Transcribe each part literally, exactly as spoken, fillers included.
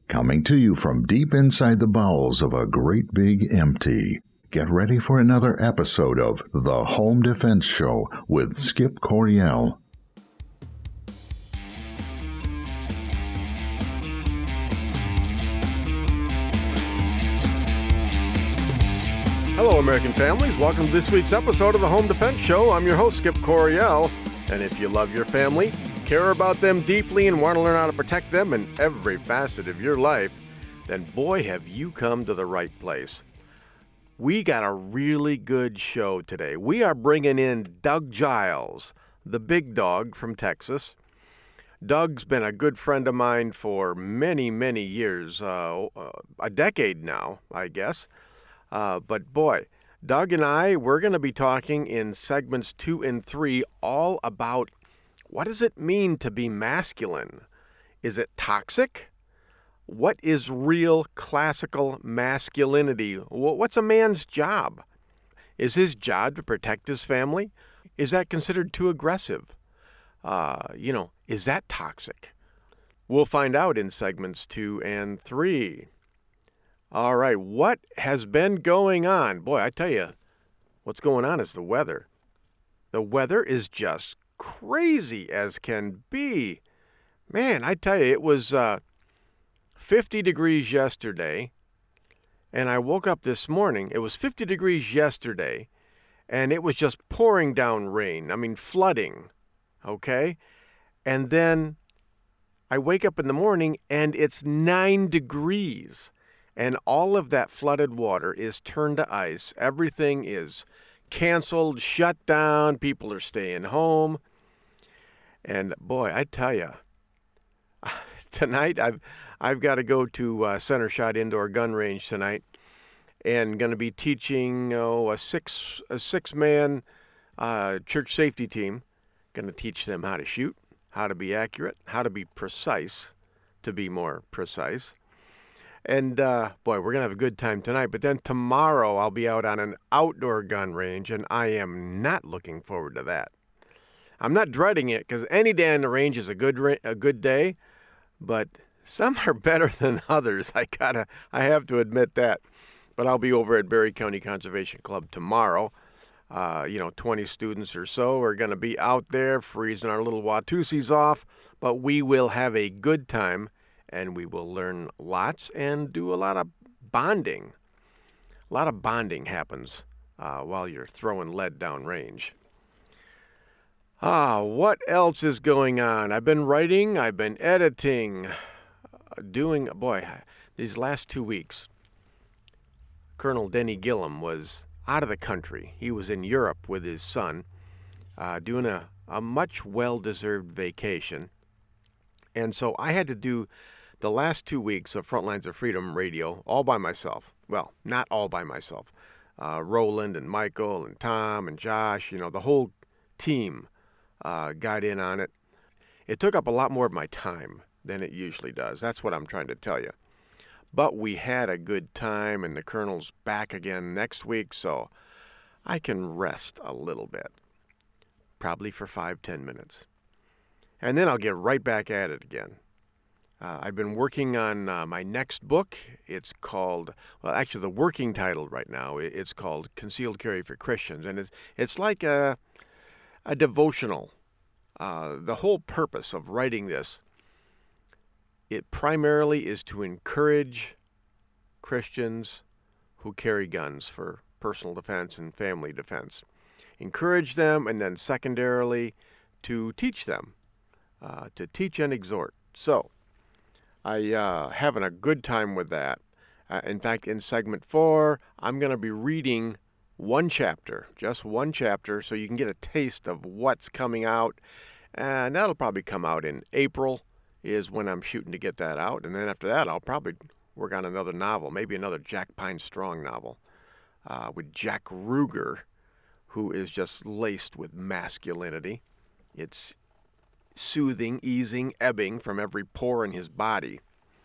coming to you from deep inside the bowels of a great big empty. Get ready for another episode of The Home Defense Show with Skip Coryell. Hello, American families. Welcome to this week's episode of The Home Defense Show. I'm your host, Skip Coryell. And if you love your family, care about them deeply, and want to learn how to protect them in every facet of your life, then boy, have you come to the right place. We got a really good show today. We are bringing in Doug Giles, the big dog from Texas. Doug's been a good friend of mine for many, many years, uh, a decade now, I guess. Uh, but boy, Doug and I, we're going to be talking in segments two and three all about what does it mean to be masculine? Is it toxic? What is real classical masculinity? What's a man's job? Is his job to protect his family? Is that considered too aggressive? Uh, you know, is that toxic? We'll find out in segments two and three. All right, what has been going on? Boy, I tell you, what's going on is the weather. The weather is just crazy as can be. Man, I tell you, it was uh, fifty degrees yesterday, and I woke up this morning. It was fifty degrees yesterday, and it was just pouring down rain. I mean, flooding, okay? And then I wake up in the morning, and it's nine degrees. And all of that flooded water is turned to ice. Everything is canceled, shut down. People are staying home. And boy, I tell you, tonight I've I've got to go to uh, Center Shot Indoor Gun Range tonight, and going to be teaching oh, a six a six man uh, church safety team. Going to teach them how to shoot, how to be accurate, how to be precise, to be more precise. And, uh, boy, we're going to have a good time tonight. But then tomorrow I'll be out on an outdoor gun range, and I am not looking forward to that. I'm not dreading it, because any day on the range is a good ra- a good day. But some are better than others. I gotta, I have to admit that. But I'll be over at Berry County Conservation Club tomorrow. Uh, you know, twenty students or so are going to be out there freezing our little Watusis off. But we will have a good time. And we will learn lots and do a lot of bonding. A lot of bonding happens uh, while you're throwing lead down range. Ah, what else is going on? I've been writing, I've been editing, uh, doing, boy, these last two weeks, Colonel Denny Gillum was out of the country. He was in Europe with his son, uh, doing a, a much well-deserved vacation. And so I had to do the last two weeks of Frontlines of Freedom radio all by myself. Well, not all by myself. Uh, Roland and Michael and Tom and Josh, you know, the whole team uh, got in on it. It took up a lot more of my time than it usually does. That's what I'm trying to tell you. But we had a good time, and the Colonel's back again next week, so I can rest a little bit. Probably for five, ten minutes. And then I'll get right back at it again. Uh, I've been working on uh, my next book. It's called, well, actually the working title right now, it's called Concealed Carry for Christians. And it's it's like a, a devotional. Uh, the whole purpose of writing this, it primarily is to encourage Christians who carry guns for personal defense and family defense. Encourage them, and then secondarily to teach them, uh, to teach and exhort. So, I uh, having a good time with that. Uh, in fact, in segment four, I'm going to be reading one chapter, just one chapter, so you can get a taste of what's coming out. And that'll probably come out in April is when I'm shooting to get that out. And then after that, I'll probably work on another novel, maybe another Jack Pine Strong novel uh, with Jack Ruger, who is just laced with masculinity. It's soothing, easing, ebbing from every pore in his body.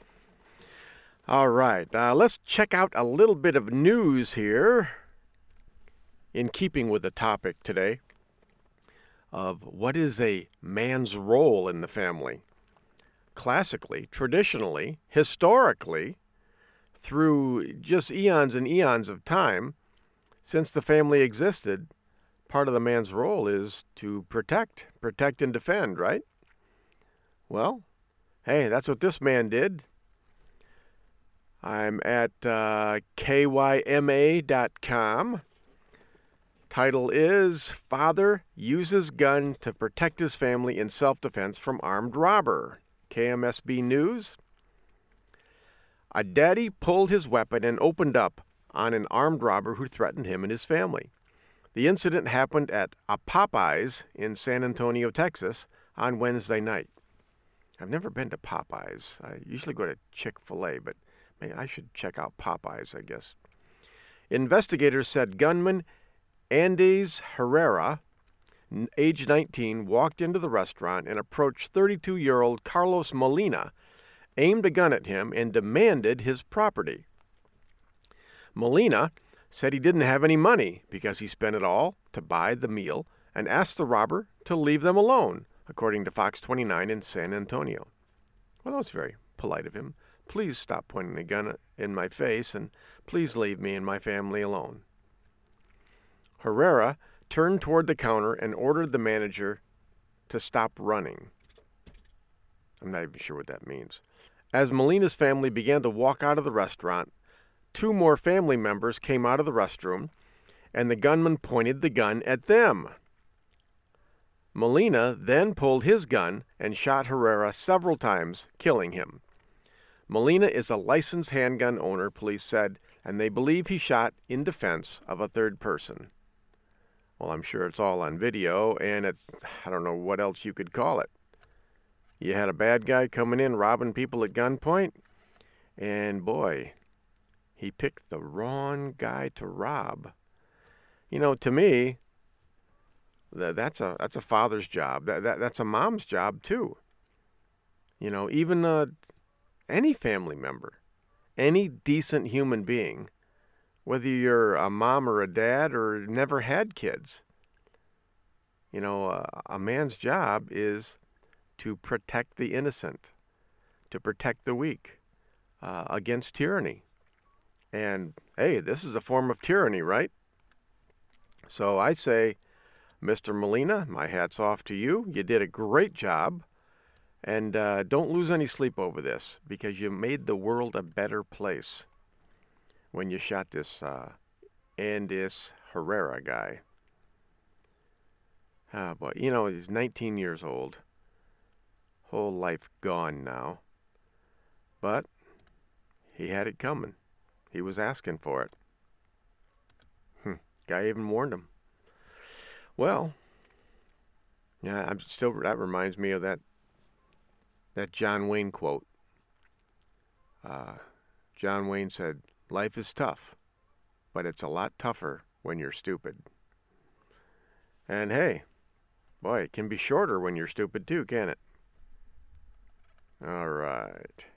All right, uh, let's check out a little bit of news here in keeping with the topic today of what is a man's role in the family. classically, traditionally, historically, through just eons and eons of time, since the family existed, part of the man's role is to protect, protect and defend, right? Well, hey, that's what this man did. I'm at uh, K Y M A dot com. Title is Father Uses Gun to Protect His Family in Self-Defense from Armed Robber. K M S B News. A daddy pulled his weapon and opened up on an armed robber who threatened him and his family. The incident happened at a Popeyes in San Antonio, Texas, on Wednesday night. I've never been to Popeyes. I usually go to Chick-fil-A, but maybe I should check out Popeyes, I guess. Investigators said gunman Andres Herrera, age nineteen, walked into the restaurant and approached thirty-two-year-old Carlos Molina, aimed a gun at him, and demanded his property. Molina said he didn't have any money because he spent it all to buy the meal and asked the robber to leave them alone, according to Fox twenty-nine in San Antonio. Well, that was very polite of him. Please stop pointing a gun in my face and please leave me and my family alone. Herrera turned toward the counter and ordered the manager to stop running. I'm not even sure what that means. As Molina's family began to walk out of the restaurant, two more family members came out of the restroom, and the gunman pointed the gun at them. Molina then pulled his gun and shot Herrera several times, killing him. Molina is a licensed handgun owner, police said, and they believe he shot in defense of a third person. Well, I'm sure it's all on video, and it, I don't know what else you could call it. You had a bad guy coming in robbing people at gunpoint, and boy, he picked the wrong guy to rob. You know, to me, that's a that's a father's job. That, that that's a mom's job too. You know, even uh, any family member, any decent human being, whether you're a mom or a dad or never had kids, you know, uh, a man's job is to protect the innocent, to protect the weak uh, against tyranny. And, hey, this is a form of tyranny, right? So I say, Mister Molina, my hat's off to you. You did a great job. And uh, don't lose any sleep over this, because you made the world a better place when you shot this uh, Andres Herrera guy. Ah, boy, you know, he's nineteen years old. Whole life gone now. But he had it coming. He was asking for it. Hmm. Guy even warned him. Well, yeah, I'm still. That reminds me of that that John Wayne quote. Uh, John Wayne said, "Life is tough, but it's a lot tougher when you're stupid." And hey, boy, it can be shorter when you're stupid too, can't it? All right.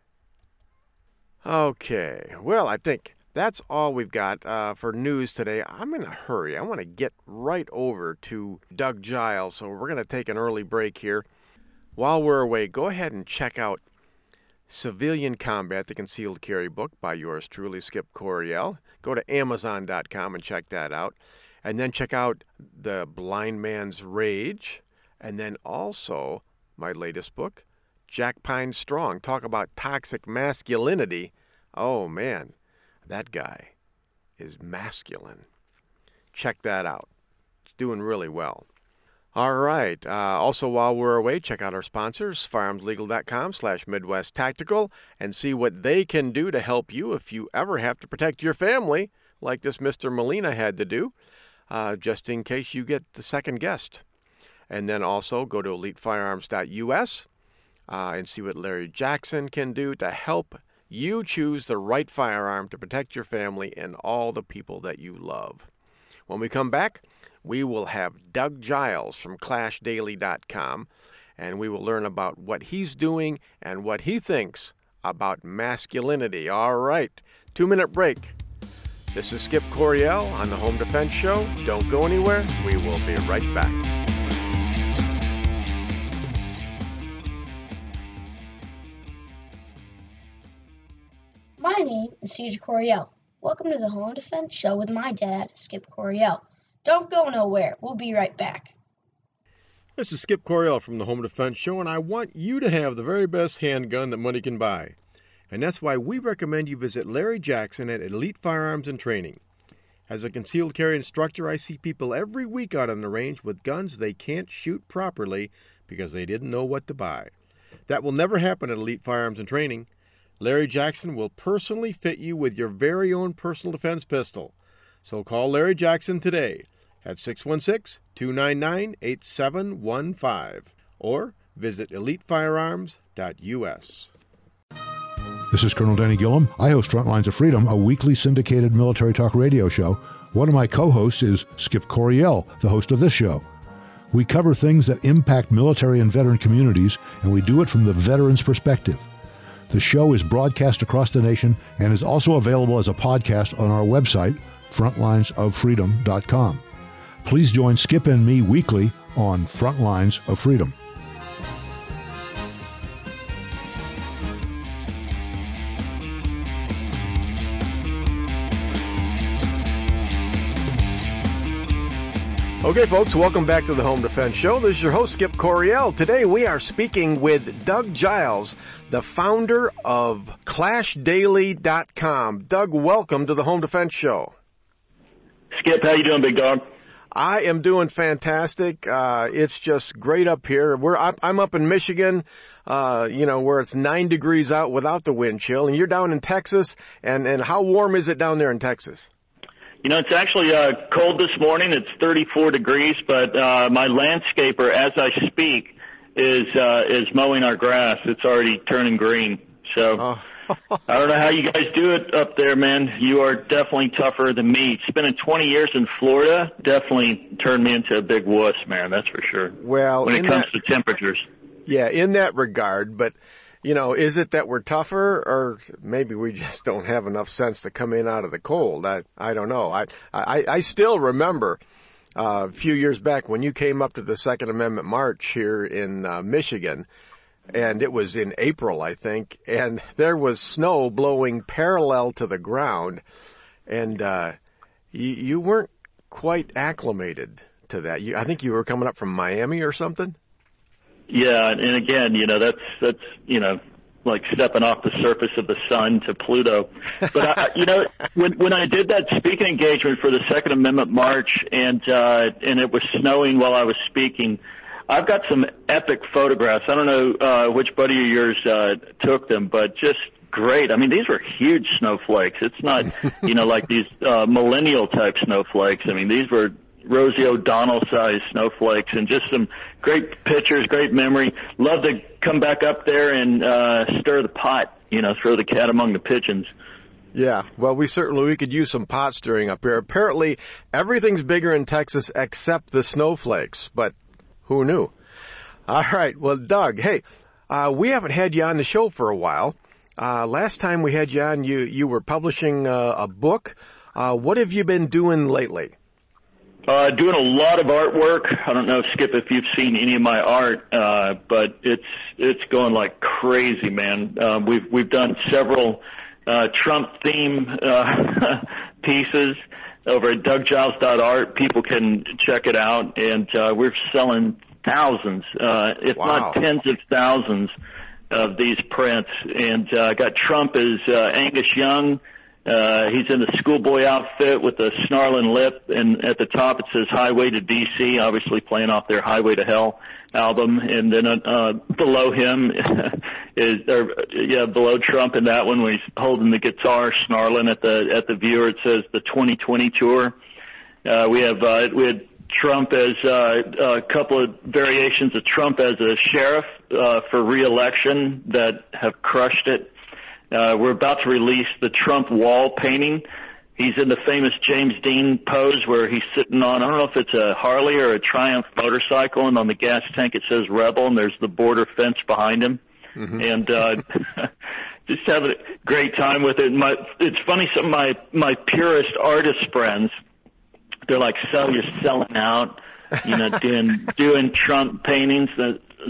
Okay. Well, I think that's all we've got uh, for news today. I'm in a hurry. I want to get right over to Doug Giles, so we're going to take an early break here. While we're away, go ahead and check out Civilian Combat, the Concealed Carry book by yours truly, Skip Coryell. Go to amazon dot com and check that out. And then check out The Blind Man's Rage. And then also my latest book, Jack Pine Strong. Talk about toxic masculinity. Oh, man, that guy is masculine. Check that out. It's doing really well. All right. Uh, also, while we're away, check out our sponsors, firearms legal dot com slash Midwest Tactical, and see what they can do to help you if you ever have to protect your family, like this Mister Molina had to do, uh, just in case you get the second guest. And then also go to elite firearms dot U S uh, and see what Larry Jackson can do to help you choose the right firearm to protect your family and all the people that you love. When we come back, we will have Doug Giles from clash daily dot com, and we will learn about what he's doing and what he thinks about masculinity. All right, two-minute break. This is Skip Coryell on the Home Defense Show. Don't go anywhere. We will be right back. My name is C J Coriel. Welcome to the Home Defense Show with my dad, Skip Coriel. Don't go nowhere. We'll be right back. This is Skip Coriel from the Home Defense Show, and I want you to have the very best handgun that money can buy. And that's why we recommend you visit Larry Jackson at Elite Firearms and Training. As a concealed carry instructor, I see people every week out on the range with guns they can't shoot properly because they didn't know what to buy. That will never happen at Elite Firearms and Training. Larry Jackson will personally fit you with your very own personal defense pistol. So call Larry Jackson today at six one six, two nine nine, eight seven one five or visit elite firearms dot u s. This is Colonel Danny Gillum. I host Frontlines of Freedom, a weekly syndicated military talk radio show. One of my co-hosts is Skip Coriel, the host of this show. We cover things that impact military and veteran communities, and we do it from the veteran's perspective. The show is broadcast across the nation and is also available as a podcast on our website, frontlines of freedom dot com. Please join Skip and me weekly on Frontlines of Freedom. Okay, folks, welcome back to the Home Defense Show. This is your host, Skip Coriel. Today we are speaking with Doug Giles, the founder of clash daily dot com. Doug, welcome to the Home Defense Show. Skip, how you doing, big dog? I am doing fantastic. Uh, it's just great up here. We're up, I'm up in Michigan, uh, you know, where it's nine degrees out without the wind chill, and you're down in Texas. And, and how warm is it down there in Texas? You know, it's actually uh, cold this morning. It's thirty-four degrees, but uh, my landscaper, as I speak, is uh, is mowing our grass. It's already turning green. So oh. I don't know how you guys do it up there, man. You are definitely tougher than me. Spending twenty years in Florida definitely turned me into a big wuss, man. That's for sure. Well, when it comes that, to temperatures. Yeah, in that regard, but. You know, is it that we're tougher, or maybe we just don't have enough sense to come in out of the cold? I I don't know. I I, I still remember uh, a few years back when you came up to the Second Amendment March here in uh, Michigan, and it was in April, I think, and there was snow blowing parallel to the ground, and uh, you, you weren't quite acclimated to that. You, I think you were coming up from Miami or something. Yeah, and again, you know, that's, that's, you know, like stepping off the surface of the sun to Pluto. But, I, you know, when, when I did that speaking engagement for the Second Amendment March and, uh, and it was snowing while I was speaking, I've got some epic photographs. I don't know, uh, which buddy of yours, uh, took them, but just great. I mean, these were huge snowflakes. It's not, you know, like these, uh, millennial type snowflakes. I mean, these were Rosie O'Donnell-sized snowflakes, and just some great pictures, great memory. Love to come back up there and uh, stir the pot, you know, throw the cat among the pigeons. Yeah, well, we certainly we could use some pot stirring up here. Apparently, everything's bigger in Texas except the snowflakes, but who knew? All right, well, Doug, hey, uh, we haven't had you on the show for a while. Uh, last time we had you on, you, you were publishing uh, a book. Uh, what have you been doing lately? Uh, doing a lot of artwork. I don't know, Skip, if you've seen any of my art, uh, but it's, it's going like crazy, man. Uh, we've, we've done several, uh, Trump theme, uh, pieces over at doug giles dot art. People can check it out, and, uh, we're selling thousands, uh, if wow. not tens of thousands of these prints. And, uh, got Trump as, uh, Angus Young. Uh, he's in the schoolboy outfit with a snarling lip, and at the top it says Highway to D C, obviously playing off their Highway to Hell album. And then, uh, below him is, or, yeah, below Trump in that one when he's holding the guitar, snarling at the, at the viewer, it says the twenty twenty tour. Uh, we have, uh, we had Trump as, uh, a couple of variations of Trump as a sheriff, uh, for re-election that have crushed it. Uh, we're about to release the Trump wall painting. He's in the famous James Dean pose where he's sitting on, I don't know if it's a Harley or a Triumph motorcycle, and on the gas tank it says Rebel, and there's the border fence behind him. Mm-hmm. And, uh, just having a great time with it. My, it's funny, some of my, my purist artist friends, they're like, so you're selling out, you know, doing, doing Trump paintings. It's like,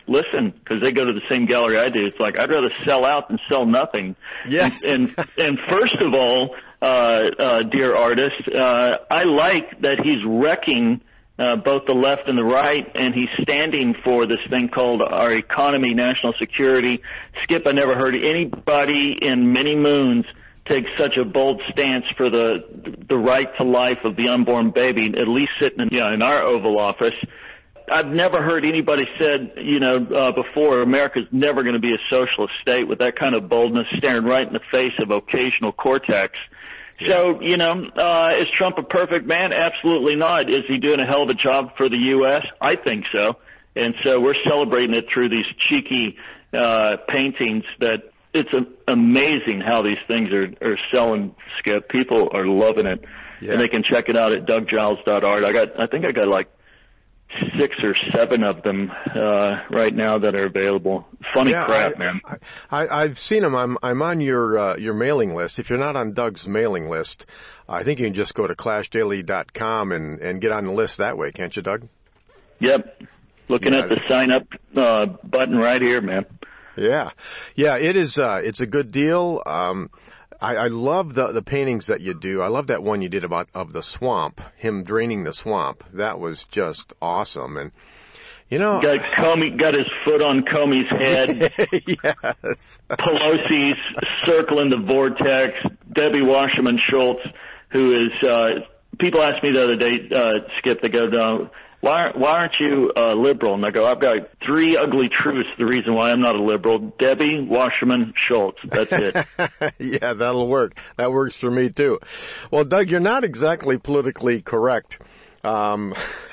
listen, because they go to the same gallery I do. It's like, I'd rather sell out than sell nothing. Yes. And, and, and first of all, uh, uh, dear artist, uh, I like that he's wrecking uh, both the left and the right, and he's standing for this thing called our economy, national security. Skip, I never heard anybody in many moons take such a bold stance for the the right to life of the unborn baby, at least sitting in, you know, in our Oval Office. I've never heard anybody said, you know, uh, before, America's never going to be a socialist state with that kind of boldness, staring right in the face of occasional cortex. So, you know, uh, is Trump a perfect man? Absolutely not. Is he doing a hell of a job for the U S? I think so. And so we're celebrating it through these cheeky uh, paintings that it's a, amazing how these things are, are selling, Skip. People are loving it. Yeah. And they can check it out at doug giles dot art. I got, I think I got like six or seven of them uh, right now that are available. Funny yeah, crap, I, man. I, I, I've seen them. I'm, I'm on your uh, your mailing list. If you're not on Doug's mailing list, I think you can just go to clash daily dot com and, and get on the list that way, can't you, Doug? Yep. Looking yeah. at the sign up uh, button right here, man. Yeah, yeah, it is. Uh, it's a good deal. Um, I, I love the the paintings that you do. I love that one you did about of the swamp, him draining the swamp. That was just awesome. And you know, got Comey got his foot on Comey's head. Yes, Pelosi's circling the vortex. Debbie Wasserman Schultz, who is. Uh, people asked me the other day, uh, Skip. They go down. Why, why aren't you uh, liberal? And I go, I've got three ugly truths. The reason why I'm not a liberal: Debbie Wasserman Schultz. That's it. Yeah, that'll work. That works for me too. Well, Doug, you're not exactly politically correct. Um,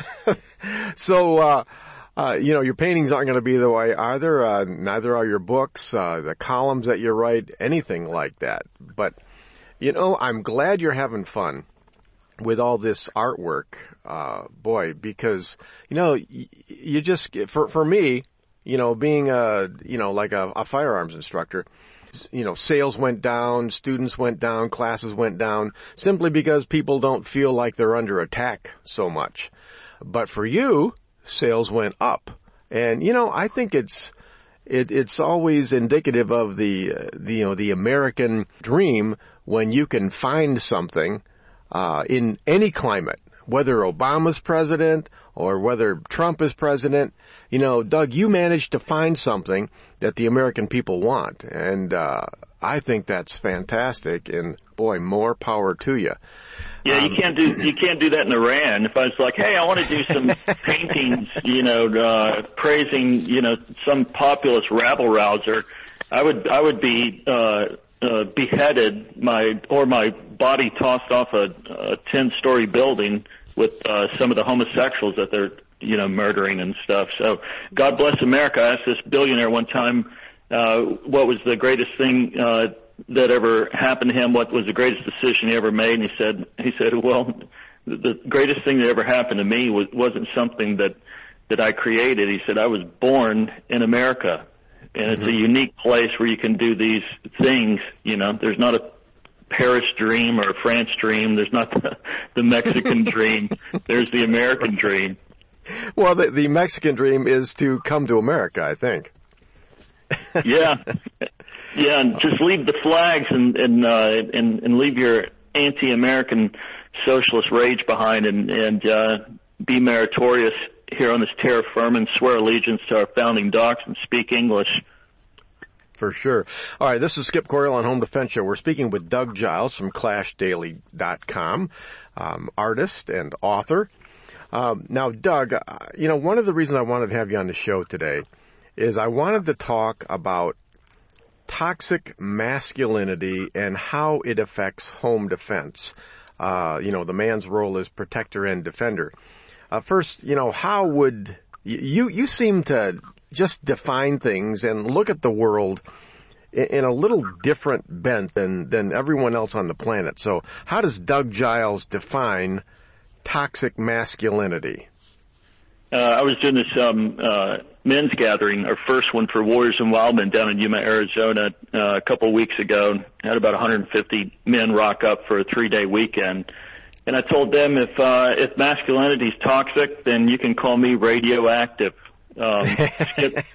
so, uh, uh, you know, your paintings aren't going to be the way either. Uh, neither are your books, uh, the columns that you write, anything like that. But, you know, I'm glad you're having fun with all this artwork, uh, boy, because, you know, you, you just, for, for me, you know, being a, you know, like a, a firearms instructor, you know, sales went down, students went down, classes went down, simply because people don't feel like they're under attack so much. But for you, sales went up. And, you know, I think it's, it, it's always indicative of the, uh, the, you know, the American dream when you can find something Uh, in any climate, whether Obama's president or whether Trump is president. You know, Doug, you managed to find something that the American people want. And uh, I think that's fantastic. And, boy, more power to you. Yeah, um, you can't do you can't do that in Iran. If I was like, hey, I want to do some paintings, you know, uh, praising, you know, some populist rabble rouser, I would I would be uh, uh, beheaded, my or my body tossed off a, a ten-story building with uh, some of the homosexuals that they're, you know, murdering and stuff. So, God bless America. I asked this billionaire one time uh, what was the greatest thing uh, that ever happened to him. What was the greatest decision he ever made? And he said, he said, well, the greatest thing that ever happened to me was, wasn't something that that I created. He said, I was born in America, and it's mm-hmm. a unique place where you can do these things. You know, there's not a Paris dream or a France dream. There's not the, the Mexican dream. There's the American dream. Well, the, the Mexican dream is to come to America, I think. Yeah. Yeah, and just leave the flags and and, uh, and, and leave your anti-American socialist rage behind and, and uh, be meritorious here on this terra firma and swear allegiance to our founding docs and speak English. For sure. All right, this is Skip Coryell on Home Defense Show. We're speaking with Doug Giles from clash daily dot com, um, artist and author. Um, now, Doug, uh, you know, one of the reasons I wanted to have you on the show today is I wanted to talk about toxic masculinity and how it affects home defense. Uh, you know, the man's role as protector and defender. Uh, first, you know, how would you, you seem to just define things and look at the world in, in a little different bent than, than everyone else on the planet. So how does Doug Giles define toxic masculinity? Uh, I was doing this um, uh, men's gathering, our first one for Warriors and Wildmen down in Yuma, Arizona, uh, a couple of weeks ago. Had about one hundred fifty men rock up for a three-day weekend. And I told them if uh, if masculinity is toxic, then you can call me radioactive. Um, Skip,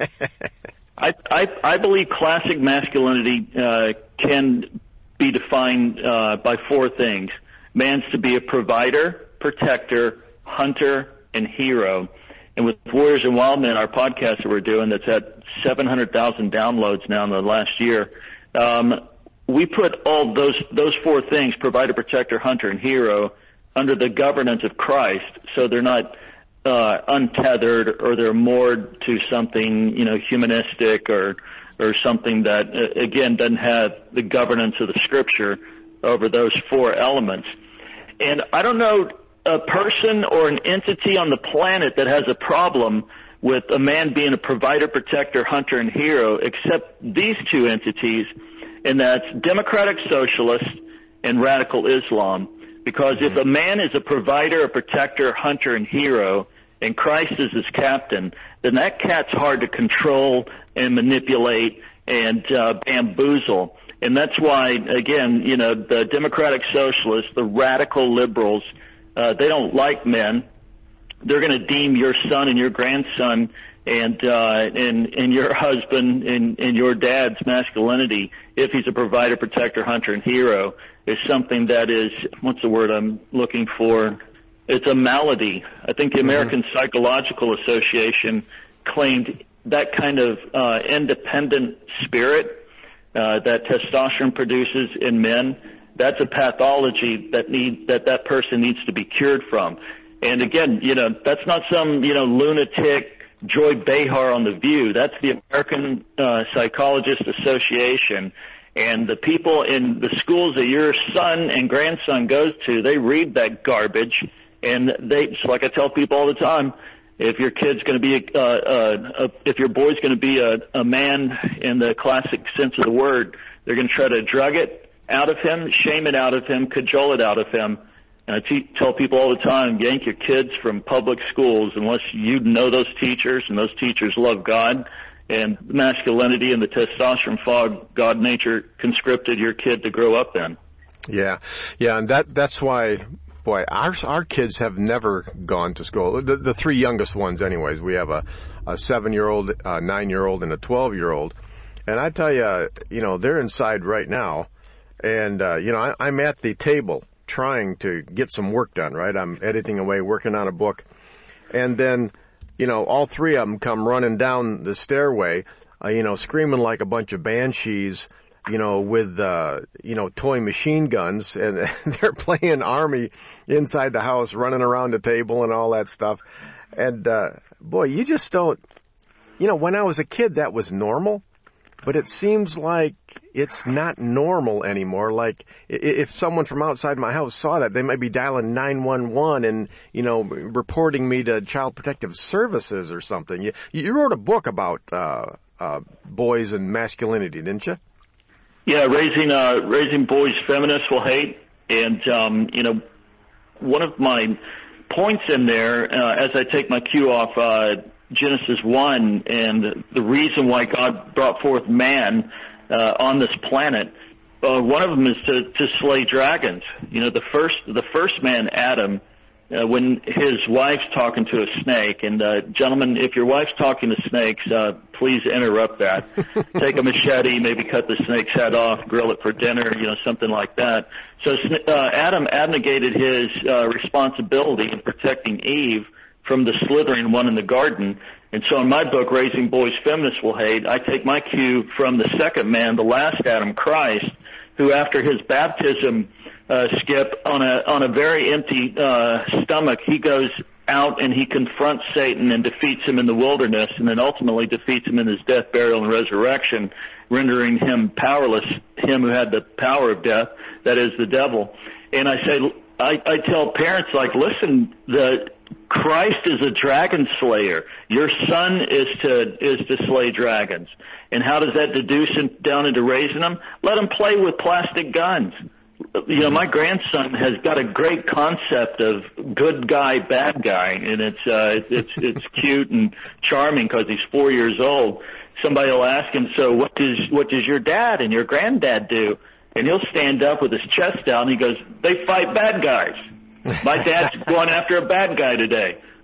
I, I, I believe classic masculinity uh, can be defined uh, by four things. Man's to be a provider, protector, hunter, and hero. And with Warriors and Wild Men, our podcast that we're doing that's at seven hundred thousand downloads now in the last year, um, we put all those those four things, provider, protector, hunter, and hero, under the governance of Christ, so they're not uh, untethered or they're moored to something, you know, humanistic or or something that, uh, again, doesn't have the governance of the Scripture over those four elements. And I don't know a person or an entity on the planet that has a problem with a man being a provider, protector, hunter, and hero, except these two entities, and that's democratic socialist and radical Islam. Because if a man is a provider, a protector, hunter, and hero, and Christ is his captain, then that cat's hard to control and manipulate and uh, bamboozle. And that's why, again, you know, the democratic socialists, the radical liberals, uh, they don't like men. They're going to deem your son and your grandson and uh, and and your husband and, and your dad's masculinity, if he's a provider, protector, hunter, and hero, is something that is, what's the word I'm looking for? It's a malady. I think the American mm-hmm. Psychological Association claimed that kind of uh, independent spirit uh, that testosterone produces in men, that's a pathology that need that that person needs to be cured from. And again, you know, that's not some, you know, lunatic Joy Behar on The View. That's the American uh, Psychologist Association. And the people in the schools that your son and grandson goes to, they read that garbage. And they, so like I tell people all the time, if your kid's going to be, a, uh, a, if your boy's going to be a, a man in the classic sense of the word, they're going to try to drug it out of him, shame it out of him, cajole it out of him. And I te- tell people all the time, yank your kids from public schools unless you know those teachers and those teachers love God and masculinity and the testosterone fog God nature conscripted your kid to grow up in. Yeah, yeah, and that that's why, boy, our our kids have never gone to school. The, the three youngest ones, anyways. We have a, a seven-year-old, a nine-year-old, and a twelve-year-old. And I tell you, you know, they're inside right now, and uh, you know, I, I'm at the table trying to get some work done, right? I'm editing away, working on a book. And then, you know, all three of them come running down the stairway, uh, you know, screaming like a bunch of banshees, you know, with, uh, you know, toy machine guns. And they're playing Army inside the house, running around the table and all that stuff. And, uh, boy, you just don't, you know, when I was a kid, that was normal. But it seems like it's not normal anymore. Like, if someone from outside my house saw that, they might be dialing nine one one and, you know, reporting me to Child Protective Services or something. You, you wrote a book about uh, uh, boys and masculinity, didn't you? Yeah, raising uh, raising boys feminists will hate. And, um, you know, one of my points in there, uh, as I take my cue off uh Genesis one and the reason why God brought forth man uh, on this planet, uh, one of them is to, to slay dragons. You know, the first the first man, Adam, uh, when his wife's talking to a snake, and uh, gentlemen, if your wife's talking to snakes, uh, please interrupt that. Take a machete, maybe cut the snake's head off, grill it for dinner, you know, something like that. So uh, Adam abnegated his uh, responsibility in protecting Eve from the slithering one in the garden. And so in my book, Raising Boys Feminists Will Hate, I take my cue from the second man, the last Adam, Christ, who after his baptism, uh, Skip, on a on a very empty uh, stomach, he goes out and he confronts Satan and defeats him in the wilderness, and then ultimately defeats him in his death, burial, and resurrection, rendering him powerless, him who had the power of death, that is the devil. And I say, I, I tell parents, like, listen, the Christ is a dragon slayer. Your son is to is to slay dragons. And how does that deduce in, down into raising them? Let him play with plastic guns. You know, my grandson has got a great concept of good guy, bad guy, and it's uh, it's it's, it's cute and charming because he's four years old. Somebody will ask him, so what does what does your dad and your granddad do? And he'll stand up with his chest out and he goes, they fight bad guys. My dad's going after a bad guy today.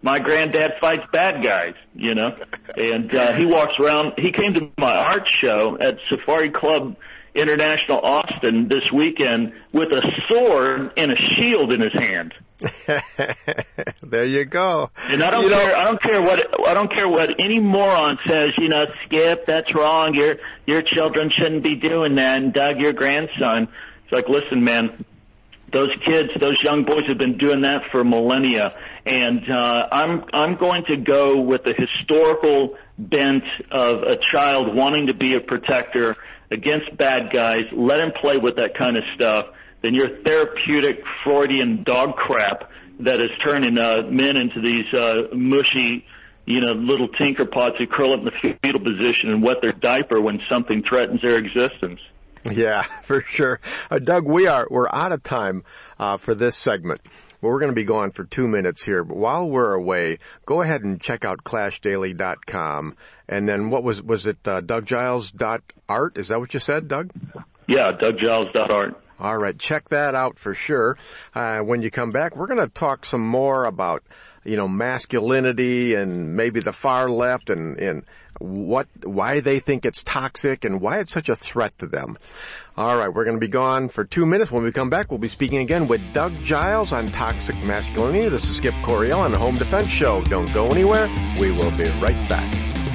my granddad fights bad guys, you know. And uh, he walks around. He came to my art show at Safari Club International Austin this weekend with a sword and a shield in his hand. There you go. And I don't you care. Know, I don't care what. I don't care what any moron says. You know, Skip, that's wrong. Your your children shouldn't be doing that. And Doug, your grandson. It's like, listen, man. Those kids, those young boys have been doing that for millennia, and uh, I'm I'm going to go with the historical bent of a child wanting to be a protector against bad guys. Let him play with that kind of stuff. Then your therapeutic Freudian dog crap that is turning uh, men into these uh, mushy, you know, little tinker pots who curl up in the fetal position and wet their diaper when something threatens their existence. Yeah, for sure. Uh, Doug, we are, we're out of time, uh, for this segment. Well, we're going to be gone for two minutes here, but while we're away, go ahead and check out clash daily dot com. And then what was, was it, uh, doug giles dot art? Is that what you said, Doug? Yeah, doug giles dot art. All right, check that out for sure. Uh, when you come back, we're going to talk some more about, you know, masculinity and maybe the far left and, and what, why they think it's toxic and why it's such a threat to them. All right, we're going to be gone for two minutes. When we come back, we'll be speaking again with Doug Giles on toxic masculinity. This is Skip Coryell on the Home Defense Show. Don't go anywhere. We will be right back.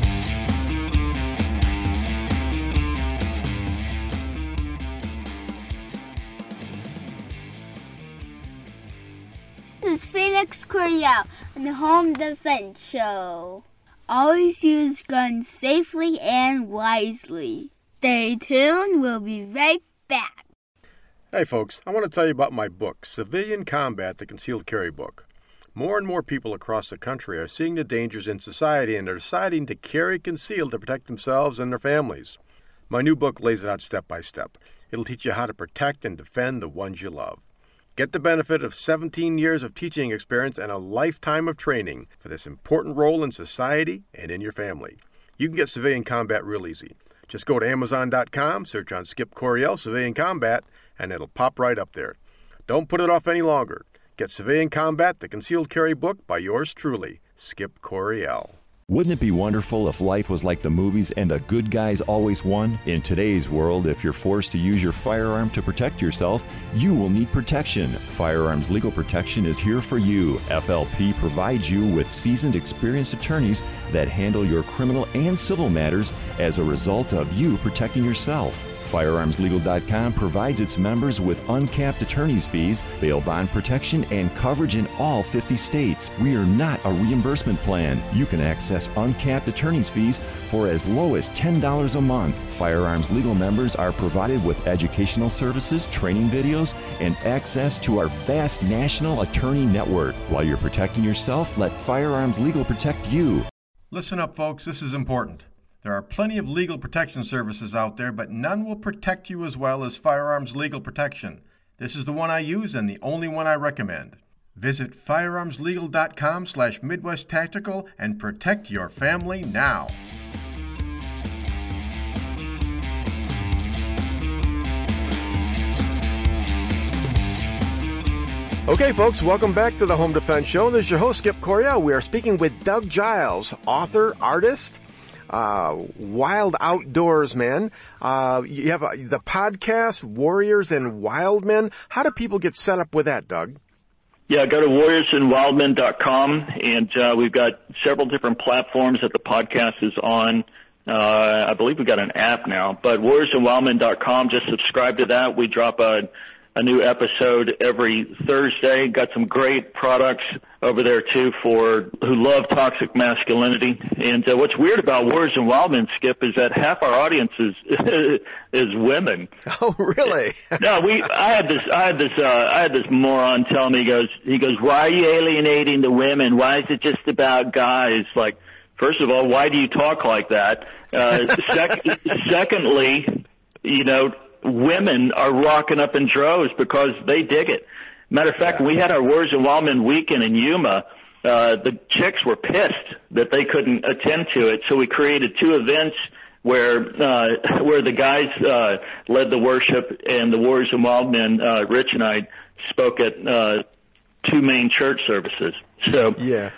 This is Felix Coryell on the Home Defense Show. Always use guns safely and wisely. Stay tuned. We'll be right back. Hey folks, I want to tell you about my book, Civilian Combat, the Concealed Carry Book. More and more people across the country are seeing the dangers in society and are deciding to carry concealed to protect themselves and their families. My new book lays it out step by step. It'll teach you how to protect and defend the ones you love. Get the benefit of seventeen years of teaching experience and a lifetime of training for this important role in society and in your family. You can get Civilian Combat real easy. Just go to amazon dot com, search on Skip Coryell Civilian Combat, and it'll pop right up there. Don't put it off any longer. Get Civilian Combat, the Concealed Carry Book by yours truly, Skip Coryell. Wouldn't it be wonderful if life was like the movies and the good guys always won? In today's world, if you're forced to use your firearm to protect yourself, you will need protection. Firearms Legal Protection is here for you. F L P provides you with seasoned, experienced attorneys that handle your criminal and civil matters as a result of you protecting yourself. Firearms Legal dot com provides its members with uncapped attorney's fees, bail bond protection, and coverage in all fifty states. We are not a reimbursement plan. You can access uncapped attorney's fees for as low as ten dollars a month. Firearms Legal members are provided with educational services, training videos, and access to our vast national attorney network. While you're protecting yourself, let Firearms Legal protect you. Listen up, folks. This is important. There are plenty of legal protection services out there, but none will protect you as well as Firearms Legal Protection. This is the one I use and the only one I recommend. Visit firearms legal dot com slash Midwest Tactical and protect your family now. Okay, folks, welcome back to the Home Defense Show. This is your host, Skip Coryell. We are speaking with Doug Giles, author, artist, Uh, wild outdoors man. Uh, you have a, the podcast, Warriors and Wild Men. How do people get set up with that, Doug? Yeah, go to warriors and wild men dot com, and uh, we've got several different platforms that the podcast is on. Uh, I believe we've got an app now, but warriors and wild men dot com, just subscribe to that. We drop a, a new episode every Thursday. Got some great products over there, too, for who love toxic masculinity. And uh, what's weird about Warriors and Wild Men, Skip, is that half our audience is is women. Oh, really? No, we. I had this. I had this. Uh, I had this moron tell me. He goes. He goes. Why are you alienating the women? Why is it just about guys? Like, first of all, why do you talk like that? Uh, sec- secondly, you know, women are rocking up in droves because they dig it. Matter of fact, when we had our Warriors and Wild Men weekend in Yuma, uh, the chicks were pissed that they couldn't attend to it, so we created two events where uh, where the guys uh, led the worship and the Warriors and Wild Men, uh, Rich and I, spoke at uh, two main church services. So yeah.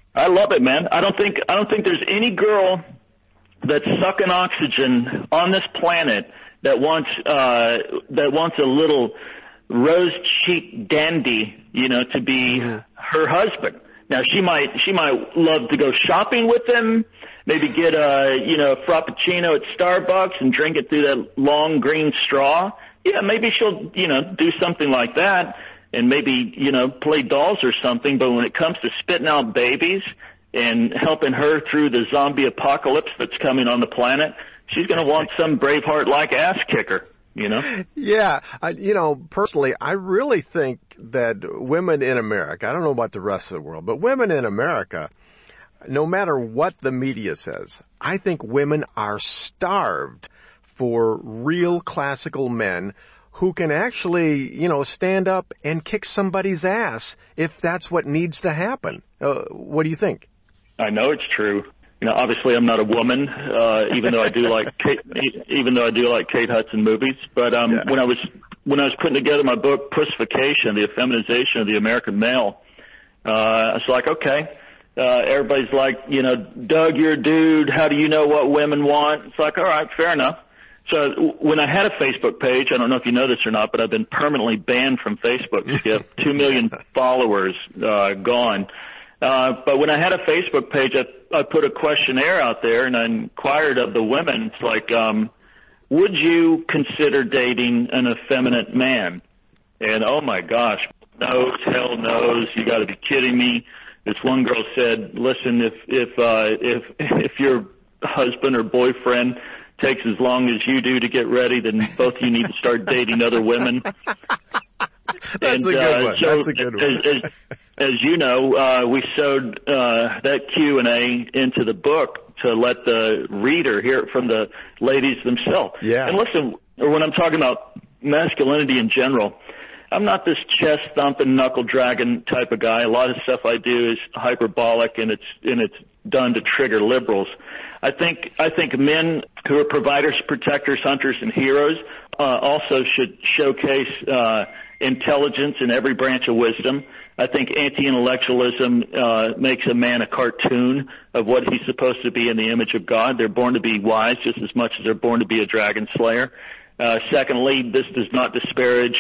I love it, man. I don't think I don't think there's any girl that's sucking oxygen on this planet that wants uh, that wants a little rose-cheeked dandy, you know, to be her husband. Now she might she might love to go shopping with him, maybe get a you know frappuccino at Starbucks and drink it through that long green straw. Yeah, maybe she'll you know do something like that. And maybe, you know, play dolls or something, but when it comes to spitting out babies and helping her through the zombie apocalypse that's coming on the planet, she's going to want some Braveheart-like ass kicker, you know? Yeah. I, you know, personally, I really think that women in America, I don't know about the rest of the world, but women in America, no matter what the media says, I think women are starved for real classical men who can actually, you know, stand up and kick somebody's ass if that's what needs to happen. Uh, what do you think? I know it's true. You know, obviously I'm not a woman, uh, even though I do like Kate, even though I do like Kate Hudson movies. But um, yeah. when I was when I was putting together my book, Pussification, the Effeminization of the American Male, uh, I was like, okay. Uh, everybody's like, you know, Doug, you're a dude. How do you know what women want? It's like, all right, fair enough. So when I had a Facebook page, I don't know if you know this or not, but I've been permanently banned from Facebook. Skip, two million followers uh, gone. Uh, but when I had a Facebook page, I, I put a questionnaire out there, and I inquired of the women. It's like, um, would you consider dating an effeminate man? And oh my gosh, no's, hell no's. You got to be kidding me. This one girl said, "Listen, if if uh, if if your husband or boyfriend takes as long as you do to get ready, then both of you need to start dating other women." That's and, a good uh, one. So That's a good one. As, as, as you know, uh, we sewed uh, that Q and A into the book to let the reader hear it from the ladies themselves. Yeah. And listen, when I'm talking about masculinity in general, I'm not this chest-thumping, knuckle-dragging type of guy. A lot of stuff I do is hyperbolic, and it's and it's done to trigger liberals. I think I think men who are providers, protectors, hunters, and heroes uh, also should showcase uh, intelligence in every branch of wisdom. I think anti-intellectualism uh, makes a man a cartoon of what he's supposed to be in the image of God. They're born to be wise just as much as they're born to be a dragon slayer. Uh, secondly, this does not disparage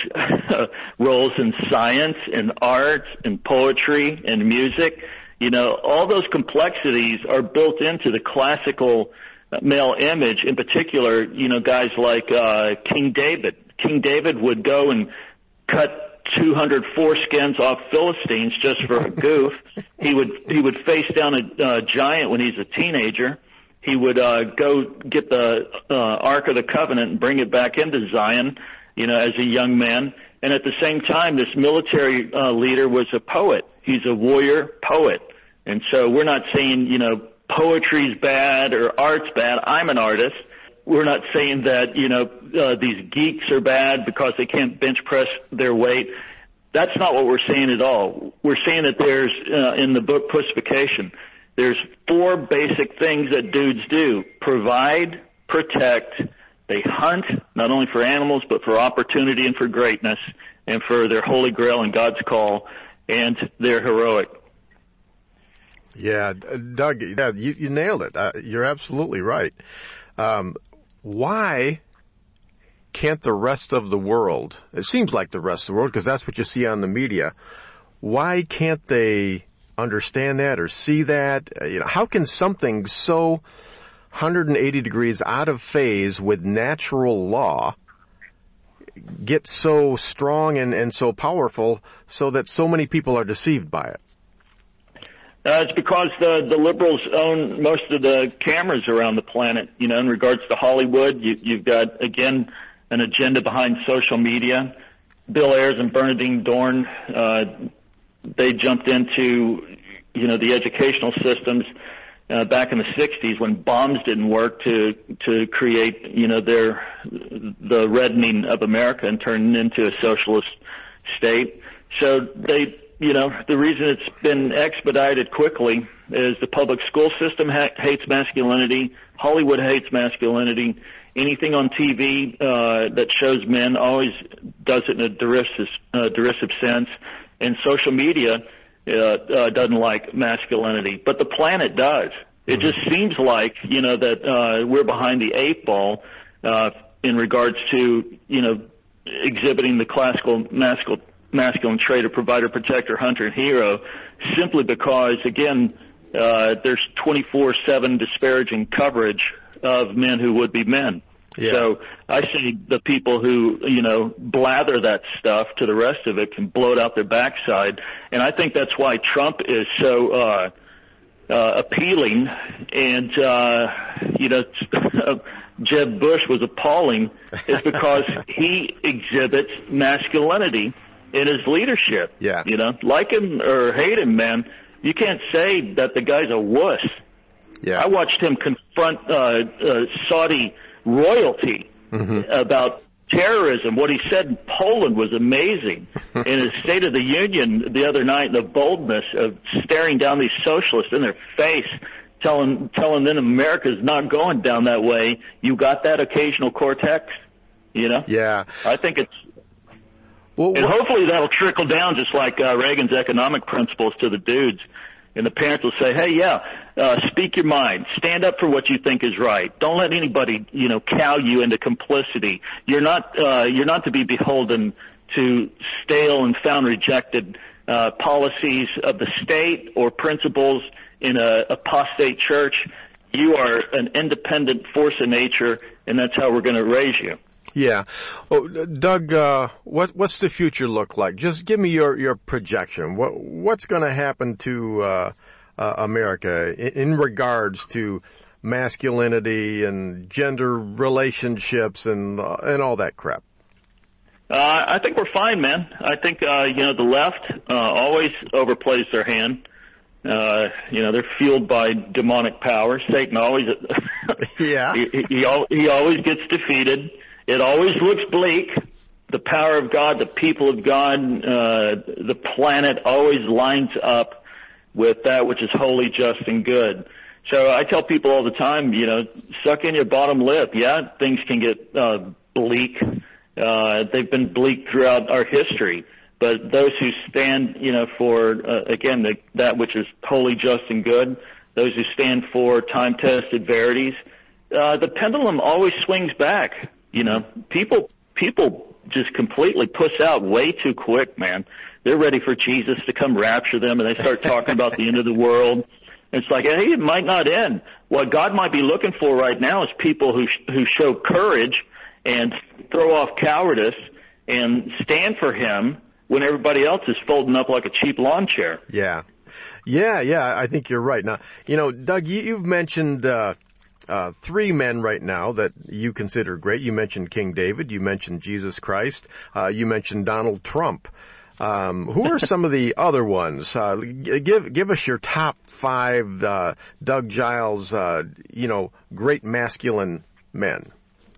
roles in science, in art, in poetry, in music. You know, all those complexities are built into the classical male image. In particular, you know, guys like uh, King David. King David would go and cut two hundred foreskins off Philistines just for a goof. He would he would face down a uh, giant when he's a teenager. He would uh, go get the uh, Ark of the Covenant and bring it back into Zion, you know, as a young man. And at the same time, this military uh, leader was a poet. He's a warrior poet. And so we're not saying, you know, poetry's bad or art's bad. I'm an artist. We're not saying that, you know, uh, these geeks are bad because they can't bench press their weight. That's not what we're saying at all. We're saying that there's, uh, in the book Pussification, there's four basic things that dudes do: provide, protect. They hunt, not only for animals, but for opportunity and for greatness, and for their holy grail and God's call, and they're heroic. Yeah, Doug, yeah, you, you nailed it. Uh, you're absolutely right. Um, why can't the rest of the world, it seems like the rest of the world, because that's what you see on the media, why can't they understand that or see that? Uh, you know, how can something so one hundred eighty degrees out of phase with natural law get so strong and, and so powerful so that so many people are deceived by it? Uh, it's because the, the liberals own most of the cameras around the planet. You know, in regards to Hollywood, you, you've got, again, an agenda behind social media. Bill Ayers and Bernadine Dorn, uh, they jumped into, you know, the educational systems uh, back in the sixties when bombs didn't work to to create, you know, their the reddening of America and turn it into a socialist state. So they, you know, the reason it's been expedited quickly is the public school system ha- hates masculinity. Hollywood hates masculinity. Anything on T V uh, that shows men always does it in a derisive, uh, derisive sense. And social media uh, uh, doesn't like masculinity, but the planet does. It mm-hmm. just seems like, you know, that uh, we're behind the eight ball uh, in regards to, you know, exhibiting the classical masculine, masculine trait of provider, protector, hunter, and hero, simply because, again, uh, there's twenty-four seven disparaging coverage of men who would be men. Yeah. So I see the people who, you know, blather that stuff to the rest of it can blow it out their backside. And I think that's why Trump is so uh, uh, appealing. And, uh, you know, Jeb Bush was appalling, is because he exhibits masculinity in his leadership. Yeah. You know, like him or hate him, man, you can't say that the guy's a wuss. Yeah. I watched him confront uh, uh, Saudi royalty mm-hmm. about terrorism. What he said in Poland was amazing. In his State of the Union the other night, the boldness of staring down these socialists in their face, telling telling them America's not going down that way. You got that occasional cortex, you know? Yeah. I think it's, well, and hopefully that'll trickle down just like uh, Reagan's economic principles to the dudes. And the parents will say, hey, yeah, uh, speak your mind. Stand up for what you think is right. Don't let anybody, you know, cow you into complicity. You're not, uh, you're not to be beholden to stale and found rejected uh, policies of the state or principles in a apostate church. You are an independent force of nature, and that's how we're going to raise you. Yeah. Oh, Doug, uh, what, what's the future look like? Just give me your, your projection. What, what's going to happen to uh, uh, America in, in regards to masculinity and gender relationships and uh, and all that crap? Uh, I think we're fine, man. I think, uh, you know, the left uh, always overplays their hand. Uh, you know, they're fueled by demonic power. Satan always, yeah, he, he, he always gets defeated. It always looks bleak. The power of God, the people of God, uh, the planet always lines up with that which is holy, just, and good. So I tell people all the time, you know, suck in your bottom lip. Yeah, things can get uh, bleak. Uh, they've been bleak throughout our history. But those who stand, you know, for, uh, again, the, that which is holy, just, and good, those who stand for time-tested verities, uh, the pendulum always swings back. You know, people people just completely puss out way too quick, man. They're ready for Jesus to come rapture them, and they start talking about the end of the world. It's like, hey, it might not end. What God might be looking for right now is people who who show courage and throw off cowardice and stand for Him when everybody else is folding up like a cheap lawn chair. Yeah. Yeah, yeah, I think you're right. Now, you know, Doug, you, you've mentioned uh, uh, three men right now that you consider great. You mentioned King David. You mentioned Jesus Christ. Uh, you mentioned Donald Trump. Um, who are some of the other ones? Uh, give give us your top five uh, Doug Giles, uh, you know, great masculine men.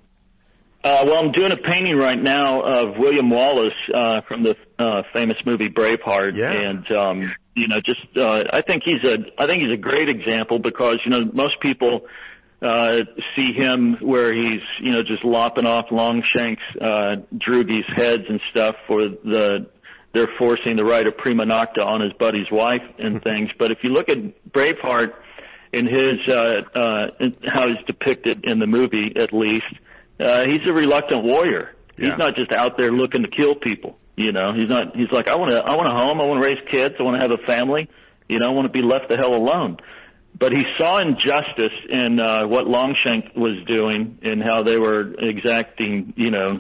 Uh, well, I'm doing a painting right now of William Wallace uh, from the uh, famous movie Braveheart, yeah. and um, you know, just uh, I think he's a I think he's a great example because you know most people uh, see him where he's you know just lopping off Longshanks, uh, Drugie's heads and stuff for the they're forcing the right of prima nocta on his buddy's wife and things. But if you look at Braveheart in his uh, uh, how he's depicted in the movie, at least. Uh, he's a reluctant warrior. Yeah. He's not just out there looking to kill people. You know, he's not. He's like, I want to. I want a home. I want to raise kids. I want to have a family. You know, I want to be left the hell alone. But he saw injustice in uh, what Longshank was doing and how they were exacting, you know,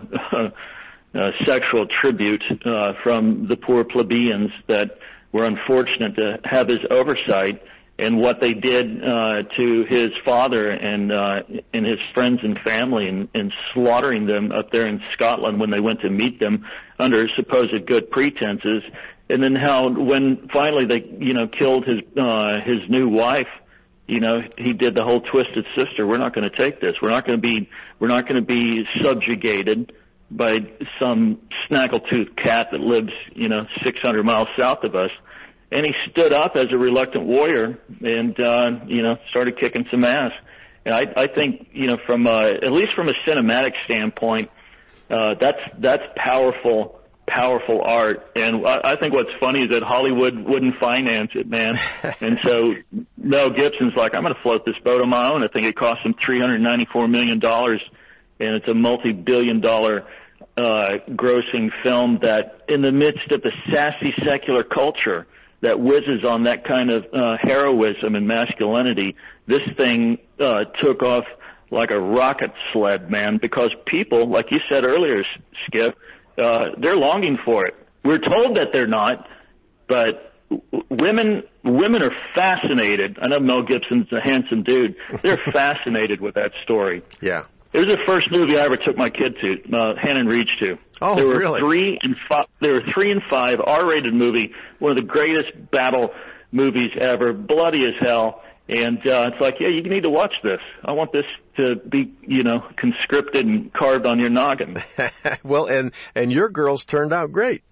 uh, sexual tribute uh, from the poor plebeians that were unfortunate to have his oversight. And what they did uh, to his father and uh, and his friends and family, and, and slaughtering them up there in Scotland when they went to meet them under supposed good pretenses, and then how when finally they you know killed his uh, his new wife, you know he did the whole twisted sister. We're not going to take this. We're not going to be we're not going to be subjugated by some snaggletooth cat that lives you know six hundred miles south of us. And he stood up as a reluctant warrior and, uh, you know, started kicking some ass. And I, I think, you know, from, uh, at least from a cinematic standpoint, uh, that's, that's powerful, powerful art. And I, I think what's funny is that Hollywood wouldn't finance it, man. And so Mel Gibson's like, I'm going to float this boat on my own. I think it cost him three hundred ninety-four million dollars, and it's a multi-billion dollar uh, grossing film that in the midst of the sassy secular culture that whizzes on that kind of uh, heroism and masculinity, this thing uh, took off like a rocket sled, man, because people, like you said earlier, Skip, uh, they're longing for it. We're told that they're not, but women women are fascinated. I know Mel Gibson's a handsome dude. They're fascinated with that story. Yeah. It was the first movie I ever took my kid to, uh, Hannah and Reach to. Oh, there were really? Three and five, there were three and five, R-rated movie, one of the greatest battle movies ever, bloody as hell. And uh, it's like, yeah, you need to watch this. I want this to be, you know, conscripted and carved on your noggin. Well, and and your girls turned out great.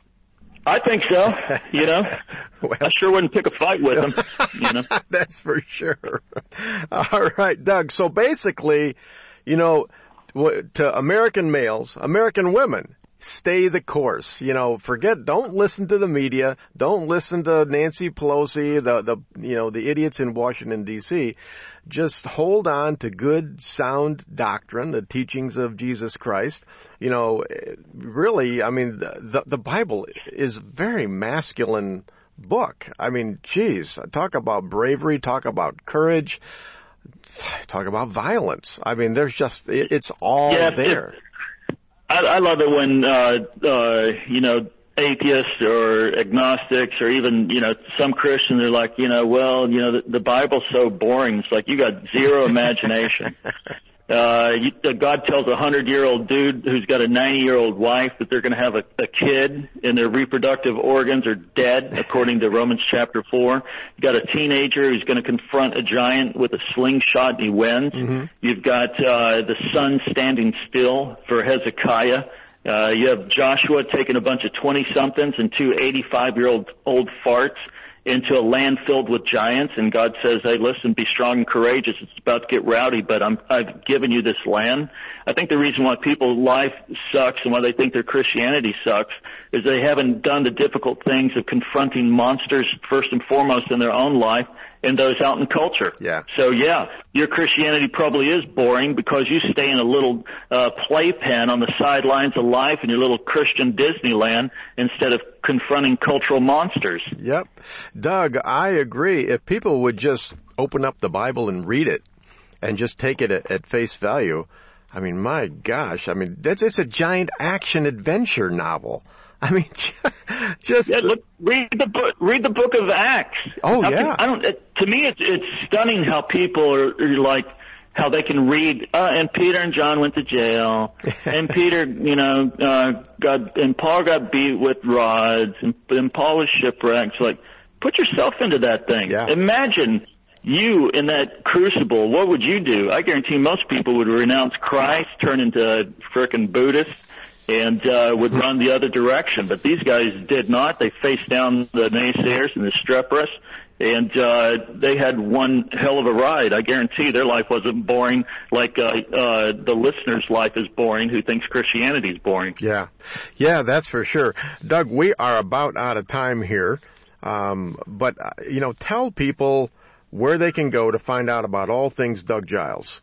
I think so. You know, well, I sure wouldn't pick a fight with them. You know, that's for sure. All right, Doug. So basically, you know, to American males, American women, stay the course. You know, forget, don't listen to the media. Don't listen to Nancy Pelosi, the, the, you know, the idiots in Washington, D C. Just hold on to good, sound doctrine, the teachings of Jesus Christ. You know, really, I mean, the, the Bible is a very masculine book. I mean, geez, talk about bravery, talk about courage, talk about violence. I mean, there's just, it, it's all yeah, there. It, I, I love it when, uh, uh, you know, atheists or agnostics or even, you know, some Christians are like, you know, well, you know, the, the Bible's so boring. It's like you got zero imagination. Uh, you, God tells a hundred-year-old dude who's got a ninety-year-old wife that they're going to have a, a kid and their reproductive organs are dead, according to Romans chapter four. You got a teenager who's going to confront a giant with a slingshot and he wins. Mm-hmm. You've got uh, the sun standing still for Hezekiah. Uh, you have Joshua taking a bunch of twenty-somethings and two eighty-five-year-old old farts into a land filled with giants, and God says, hey, listen, be strong and courageous. It's about to get rowdy, but I'm, I've given you this land. I think the reason why people's life sucks and why they think their Christianity sucks is they haven't done the difficult things of confronting monsters first and foremost in their own life and those out in culture. Yeah. So, yeah, your Christianity probably is boring because you stay in a little uh, playpen on the sidelines of life in your little Christian Disneyland instead of confronting cultural monsters. Yep. Doug, I agree. If people would just open up the Bible and read it and just take it at, at face value, I mean, my gosh, I mean, that's, it's a giant action-adventure novel. I mean, just yeah, look, read the book. Read the book of Acts. Oh how yeah. Can, I don't. It, to me, it's it's stunning how people are, are like how they can read. Uh, and Peter and John went to jail, and Peter, you know, uh, got and Paul got beat with rods, and, and Paul was shipwrecked. Like, put yourself into that thing. Yeah. Imagine you in that crucible. What would you do? I guarantee most people would renounce Christ, turn into a frickin' Buddhist, and uh, would run the other direction. But these guys did not. They faced down the naysayers and the streperous, and uh, they had one hell of a ride. I guarantee their life wasn't boring like uh, uh, the listener's life is boring who thinks Christianity is boring. Yeah. Yeah, that's for sure. Doug, we are about out of time here, um, but, uh, you know, tell people where they can go to find out about all things Doug Giles.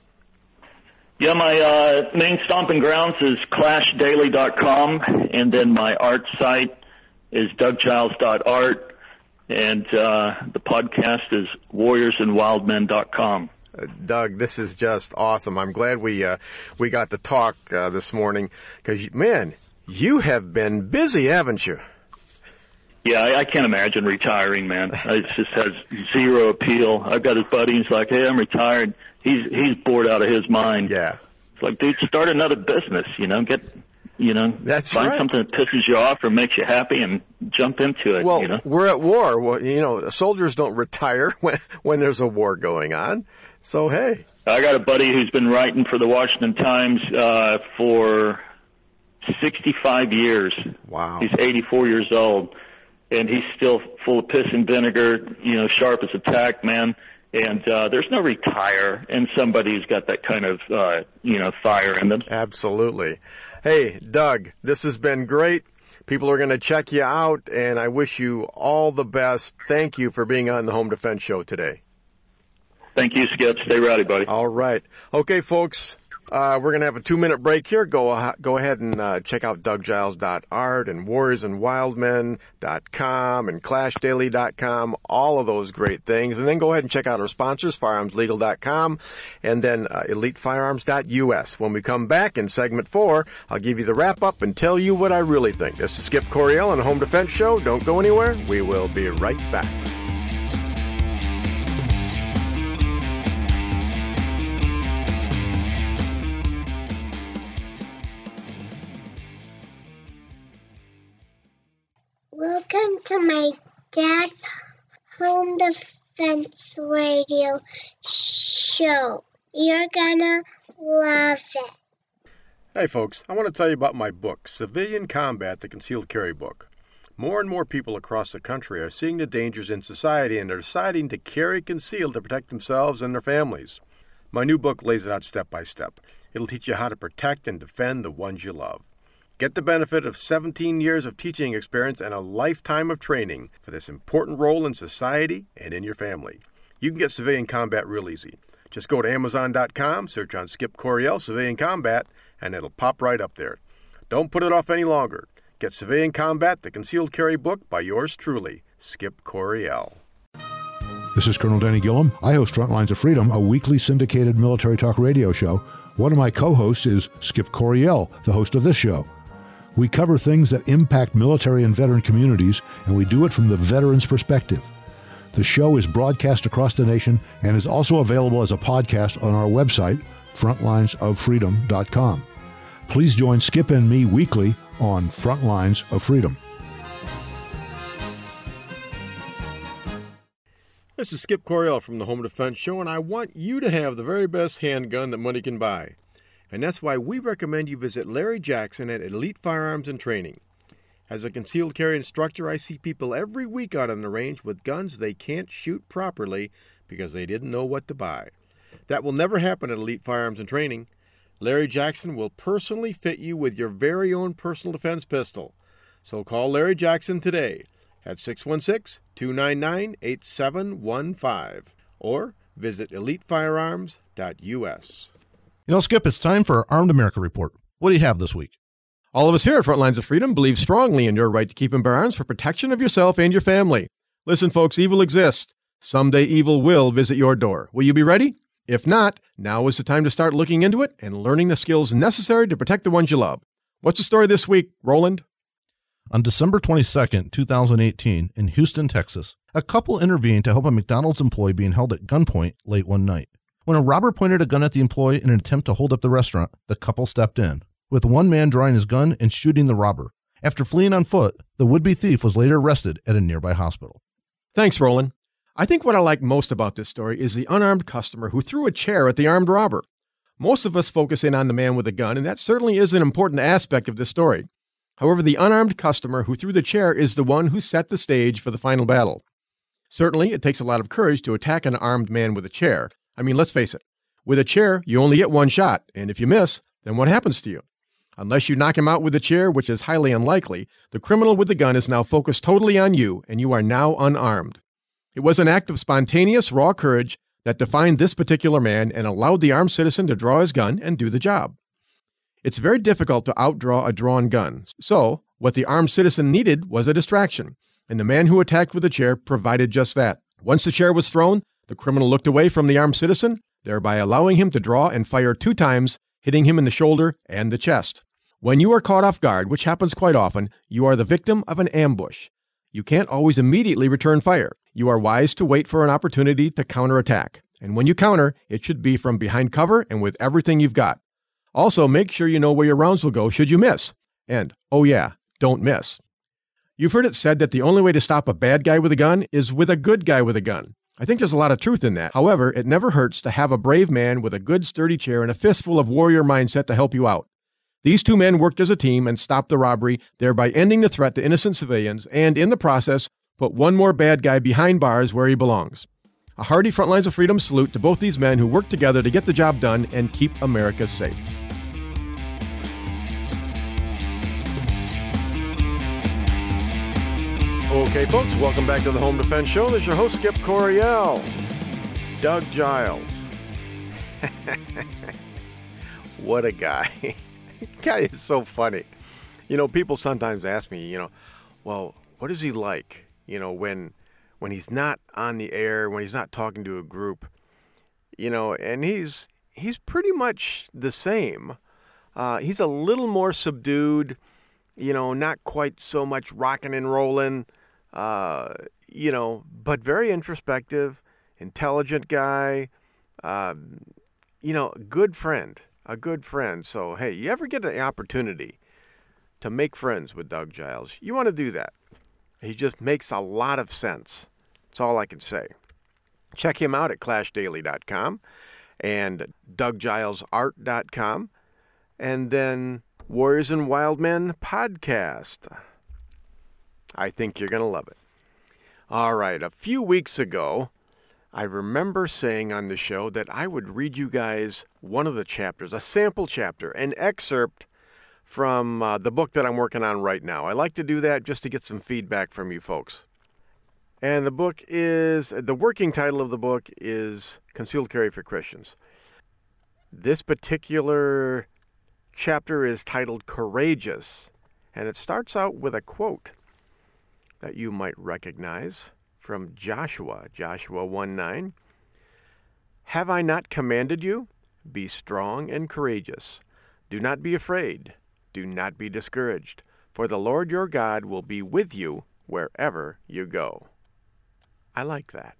Yeah, my uh, main stomping grounds is clash daily dot com, and then my art site is doug giles dot art, and uh, the podcast is warriors and wild men dot com. Uh, Doug, this is just awesome. I'm glad we uh, we got to talk uh, this morning because, man, you have been busy, haven't you? Yeah, I, I can't imagine retiring, man. It just has zero appeal. I've got his buddy, he's like, hey, I'm retired. He's he's bored out of his mind. Yeah. It's like, dude, start another business, you know, get, you know, That's find right. something that pisses you off or makes you happy and jump into it, well, you know. We're at war. Well, you know, soldiers don't retire when, when there's a war going on. So, hey. I got a buddy who's been writing for the Washington Times uh, for sixty-five years. Wow. He's eighty-four years old, and he's still full of piss and vinegar, you know, sharp as a tack, man. And uh, there's no retire in somebody who's got that kind of, uh, you know, fire in them. Absolutely. Hey, Doug, this has been great. People are going to check you out, and I wish you all the best. Thank you for being on the Home Defense Show today. Thank you, Skip. Stay rowdy, buddy. All right. Okay, folks, uh, we're going to have a two-minute break here. Go uh, go ahead and uh, check out doug giles dot art and warriors and wildmen dot com and clash daily dot com, all of those great things. And then go ahead and check out our sponsors, firearms legal dot com and then uh, elite firearms dot U S. When we come back in segment four, I'll give you the wrap-up and tell you what I really think. This is Skip Coryell on the Home Defense Show. Don't go anywhere. We will be right back. Welcome to my dad's Home Defense Radio show. You're gonna love it. Hey folks, I want to tell you about my book, Civilian Combat, the Concealed Carry Book. More and more people across the country are seeing the dangers in society and are deciding to carry concealed to protect themselves and their families. My new book lays it out step by step. It'll teach you how to protect and defend the ones you love. Get the benefit of seventeen years of teaching experience and a lifetime of training for this important role in society and in your family. You can get Civilian Combat real easy. Just go to amazon dot com, search on Skip Coryell Civilian Combat, and it'll pop right up there. Don't put it off any longer. Get Civilian Combat, the Concealed Carry Book by yours truly, Skip Coryell. This is Colonel Danny Gillum. I host Frontlines of Freedom, a weekly syndicated military talk radio show. One of my co-hosts is Skip Coryell, the host of this show. We cover things that impact military and veteran communities, and we do it from the veteran's perspective. The show is broadcast across the nation and is also available as a podcast on our website, frontlines of freedom dot com. Please join Skip and me weekly on Frontlines of Freedom. This is Skip Coryell from the Home Defense Show, and I want you to have the very best handgun that money can buy. And that's why we recommend you visit Larry Jackson at Elite Firearms and Training. As a concealed carry instructor, I see people every week out on the range with guns they can't shoot properly because they didn't know what to buy. That will never happen at Elite Firearms and Training. Larry Jackson will personally fit you with your very own personal defense pistol. So call Larry Jackson today at six one six, two nine nine, eight seven one five or visit elite firearms dot U S. You know, Skip, it's time for our Armed America Report. What do you have this week? All of us here at Frontlines of Freedom believe strongly in your right to keep and bear arms for protection of yourself and your family. Listen, folks, evil exists. Someday evil will visit your door. Will you be ready? If not, now is the time to start looking into it and learning the skills necessary to protect the ones you love. What's the story this week, Roland? On December twenty-second, twenty eighteen, in Houston, Texas, a couple intervened to help a McDonald's employee being held at gunpoint late one night. When a robber pointed a gun at the employee in an attempt to hold up the restaurant, the couple stepped in, with one man drawing his gun and shooting the robber. After fleeing on foot, the would-be thief was later arrested at a nearby hospital. Thanks, Roland. I think what I like most about this story is the unarmed customer who threw a chair at the armed robber. Most of us focus in on the man with a gun, and that certainly is an important aspect of this story. However, the unarmed customer who threw the chair is the one who set the stage for the final battle. Certainly, it takes a lot of courage to attack an armed man with a chair. I mean, let's face it. With a chair, you only get one shot, and if you miss, then what happens to you? Unless you knock him out with a chair, which is highly unlikely, the criminal with the gun is now focused totally on you, and you are now unarmed. It was an act of spontaneous, raw courage that defined this particular man and allowed the armed citizen to draw his gun and do the job. It's very difficult to outdraw a drawn gun, so what the armed citizen needed was a distraction, and the man who attacked with the chair provided just that. Once the chair was thrown, the criminal looked away from the armed citizen, thereby allowing him to draw and fire two times, hitting him in the shoulder and the chest. When you are caught off guard, which happens quite often, you are the victim of an ambush. You can't always immediately return fire. You are wise to wait for an opportunity to counterattack. And when you counter, it should be from behind cover and with everything you've got. Also, make sure you know where your rounds will go should you miss. And, oh yeah, don't miss. You've heard it said that the only way to stop a bad guy with a gun is with a good guy with a gun. I think there's a lot of truth in that. However, it never hurts to have a brave man with a good sturdy chair and a fistful of warrior mindset to help you out. These two men worked as a team and stopped the robbery, thereby ending the threat to innocent civilians and, in the process, put one more bad guy behind bars where he belongs. A hearty Frontlines of Freedom salute to both these men who worked together to get the job done and keep America safe. Okay, folks, welcome back to the Home Defense Show. This is your host, Skip Coryell. Doug Giles. What a guy. The guy is so funny. You know, people sometimes ask me, you know, well, what is he like, you know, when when he's not on the air, when he's not talking to a group, you know, and he's he's pretty much the same. Uh, he's a little more subdued, you know, not quite so much rocking and rolling, uh, you know, but very introspective, intelligent guy, uh, you know, good friend, a good friend. So, hey, you ever get the opportunity to make friends with Doug Giles, you want to do that. He just makes a lot of sense. That's all I can say. Check him out at clash daily dot com and doug giles art dot com, and then Warriors and Wild Men podcast. I think you're going to love it. All right, a few weeks ago, I remember saying on the show that I would read you guys one of the chapters, a sample chapter, an excerpt from uh, the book that I'm working on right now. I like to do that just to get some feedback from you folks. And the book is, the working title of the book is Concealed Carry for Christians. This particular chapter is titled Courageous, and it starts out with a quote that you might recognize from Joshua, Joshua one nine. Have I not commanded you? Be strong and courageous. Do not be afraid. Do not be discouraged, for the Lord your God will be with you wherever you go. I like that.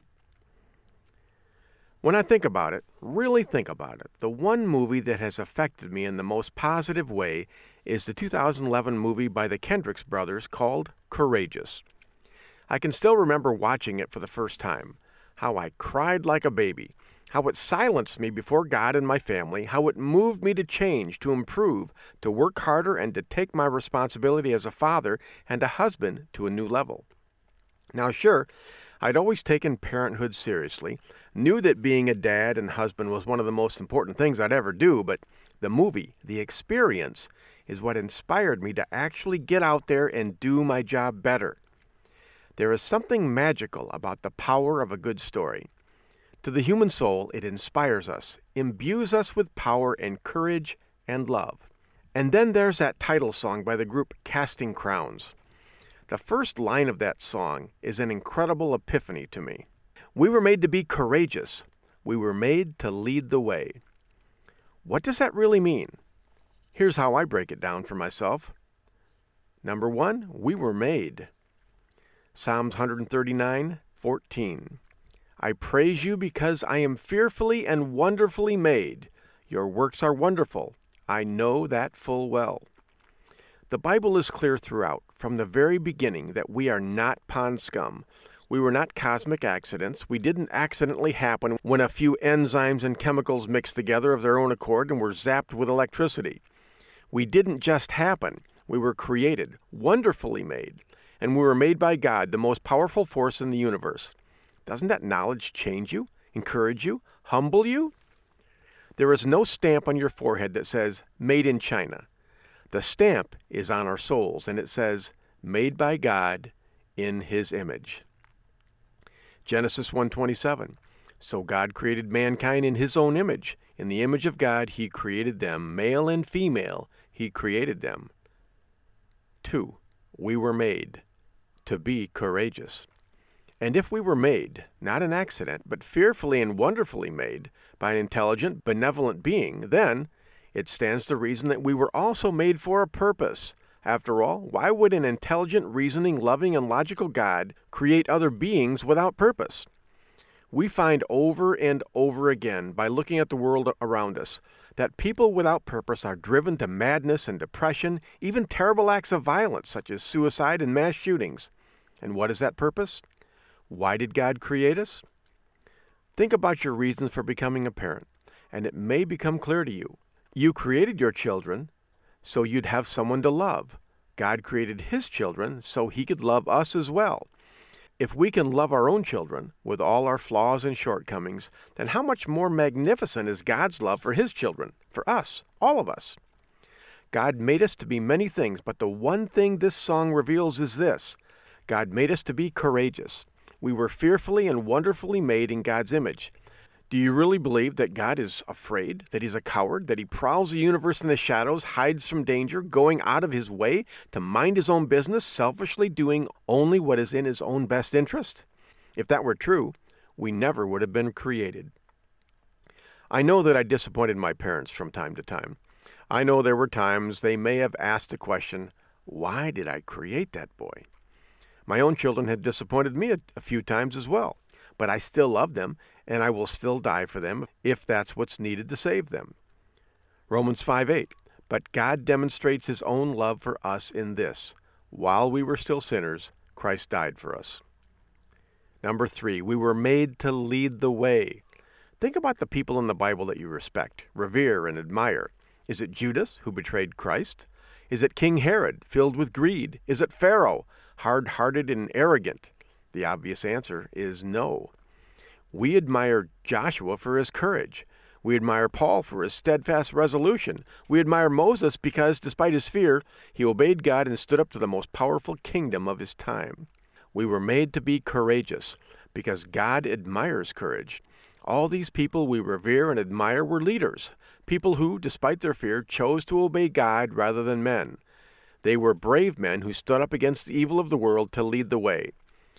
When I think about it, really think about it, the one movie that has affected me in the most positive way is the two thousand eleven movie by the Kendricks brothers called Courageous. I can still remember watching it for the first time, how I cried like a baby, how it silenced me before God and my family, how it moved me to change, to improve, to work harder, and to take my responsibility as a father and a husband to a new level. Now, sure, I'd always taken parenthood seriously, knew that being a dad and husband was one of the most important things I'd ever do, but the movie, the experience, is what inspired me to actually get out there and do my job better. There is something magical about the power of a good story. To the human soul, it inspires us, imbues us with power and courage and love. And then there's that title song by the group Casting Crowns. The first line of that song is an incredible epiphany to me. We were made to be courageous. We were made to lead the way. What does that really mean? Here's how I break it down for myself. Number one, we were made. Psalms one thirty-nine fourteen. I praise you because I am fearfully and wonderfully made. Your works are wonderful. I know that full well. The Bible is clear throughout, from the very beginning, that we are not pond scum. We were not cosmic accidents. We didn't accidentally happen when a few enzymes and chemicals mixed together of their own accord and were zapped with electricity. We didn't just happen. We were created, wonderfully made, and we were made by God, the most powerful force in the universe. Doesn't that knowledge change you, encourage you, humble you? There is no stamp on your forehead that says, Made in China. The stamp is on our souls, and it says, Made by God in His image. Genesis one twenty-seven. So God created mankind in His own image. In the image of God, He created them. Male and female, He created them. Two, we were made to be courageous. And if we were made, not an accident, but fearfully and wonderfully made by an intelligent, benevolent being, then it stands to reason that we were also made for a purpose. After all, why would an intelligent, reasoning, loving, and logical God create other beings without purpose? We find over and over again, by looking at the world around us, that people without purpose are driven to madness and depression, even terrible acts of violence such as suicide and mass shootings. And what is that purpose? Why did God create us? Think about your reasons for becoming a parent, and it may become clear to you. You created your children so you'd have someone to love. God created His children so He could love us as well. If we can love our own children with all our flaws and shortcomings, then how much more magnificent is God's love for His children, for us, all of us? God made us to be many things, but the one thing this song reveals is this: God made us to be courageous. We were fearfully and wonderfully made in God's image. Do you really believe that God is afraid, that he's a coward, that he prowls the universe in the shadows, hides from danger, going out of his way to mind his own business, selfishly doing only what is in his own best interest? If that were true, we never would have been created. I know that I disappointed my parents from time to time. I know there were times they may have asked the question, why did I create that boy? My own children had disappointed me a, a few times as well, but I still love them, and I will still die for them if that's what's needed to save them. Romans five eight, but God demonstrates his own love for us in this: while we were still sinners, Christ died for us. Number three, we were made to lead the way. Think about the people in the Bible that you respect, revere, and admire. Is it Judas, who betrayed Christ? Is it King Herod, filled with greed? Is it Pharaoh, hard-hearted and arrogant? The obvious answer is no. We admire Joshua for his courage. We admire Paul for his steadfast resolution. We admire Moses because, despite his fear, he obeyed God and stood up to the most powerful kingdom of his time. We were made to be courageous because God admires courage. All these people we revere and admire were leaders, people who, despite their fear, chose to obey God rather than men. They were brave men who stood up against the evil of the world to lead the way.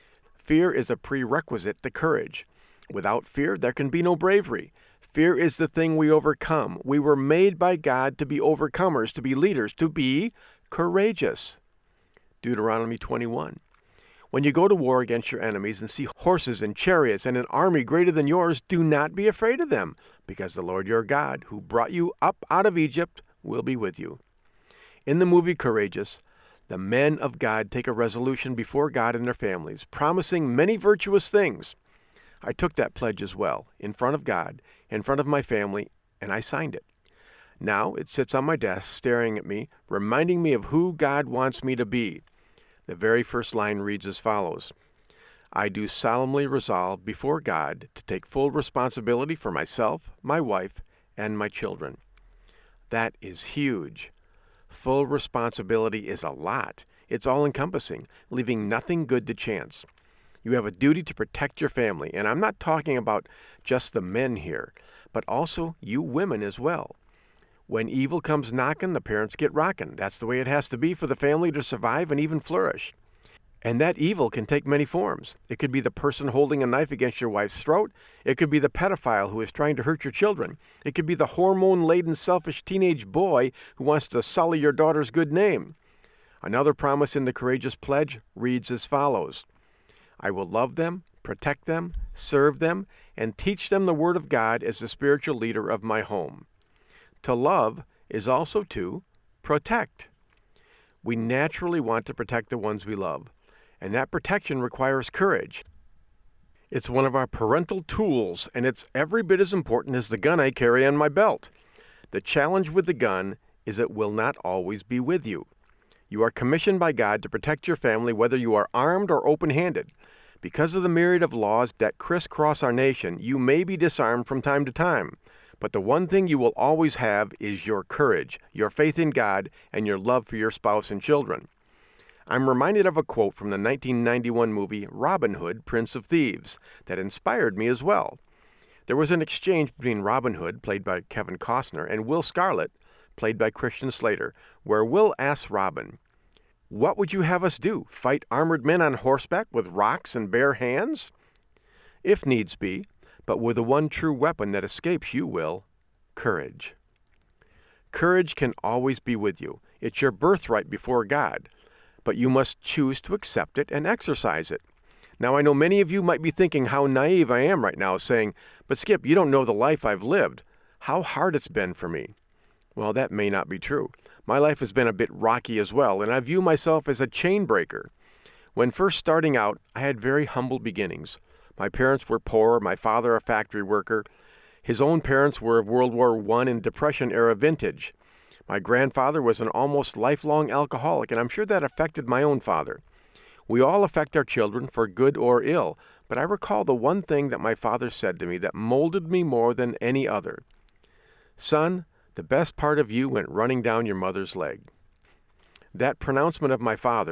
Fear is a prerequisite to courage. Without fear, there can be no bravery. Fear is the thing we overcome. We were made by God to be overcomers, to be leaders, to be courageous. Deuteronomy twenty-one. When you go to war against your enemies and see horses and chariots and an army greater than yours, do not be afraid of them, because the Lord your God, who brought you up out of Egypt, will be with you. In the movie Courageous, the men of God take a resolution before God and their families, promising many virtuous things. I took that pledge as well, in front of God, in front of my family, and I signed it. Now it sits on my desk, staring at me, reminding me of who God wants me to be. The very first line reads as follows: I do solemnly resolve before God to take full responsibility for myself, my wife, and my children. That is huge. Full responsibility is a lot. It's all-encompassing, leaving nothing good to chance. You have a duty to protect your family, and I'm not talking about just the men here, but also you women as well. When evil comes knocking, the parents get rocking. That's the way it has to be for the family to survive and even flourish. And that evil can take many forms. It could be the person holding a knife against your wife's throat. It could be the pedophile who is trying to hurt your children. It could be the hormone-laden, selfish teenage boy who wants to sully your daughter's good name. Another promise in the Courageous Pledge reads as follows: I will love them, protect them, serve them, and teach them the Word of God as the spiritual leader of my home. To love is also to protect. We naturally want to protect the ones we love, and that protection requires courage. It's one of our parental tools, and it's every bit as important as the gun I carry on my belt. The challenge with the gun is it will not always be with you. You are commissioned by God to protect your family whether you are armed or open-handed. Because of the myriad of laws that crisscross our nation, you may be disarmed from time to time. But the one thing you will always have is your courage, your faith in God, and your love for your spouse and children. I'm reminded of a quote from the nineteen ninety-one movie Robin Hood, Prince of Thieves, that inspired me as well. There was an exchange between Robin Hood, played by Kevin Costner, and Will Scarlet, played by Christian Slater, where Will asks Robin, "What would you have us do, fight armored men on horseback with rocks and bare hands?" "If needs be, but with the one true weapon that escapes you, Will, courage." Courage can always be with you. It's your birthright before God, but you must choose to accept it and exercise it. Now, I know many of you might be thinking how naive I am right now, saying, "But Skip, you don't know the life I've lived. How hard it's been for me." Well, that may not be true. My life has been a bit rocky as well, and I view myself as a chain breaker. When first starting out, I had very humble beginnings. My parents were poor, my father a factory worker. His own parents were of World War One and Depression-era vintage. My grandfather was an almost lifelong alcoholic, and I'm sure that affected my own father. We all affect our children for good or ill, but I recall the one thing that my father said to me that molded me more than any other. "Son, the best part of you went running down your mother's leg." That pronouncement of my father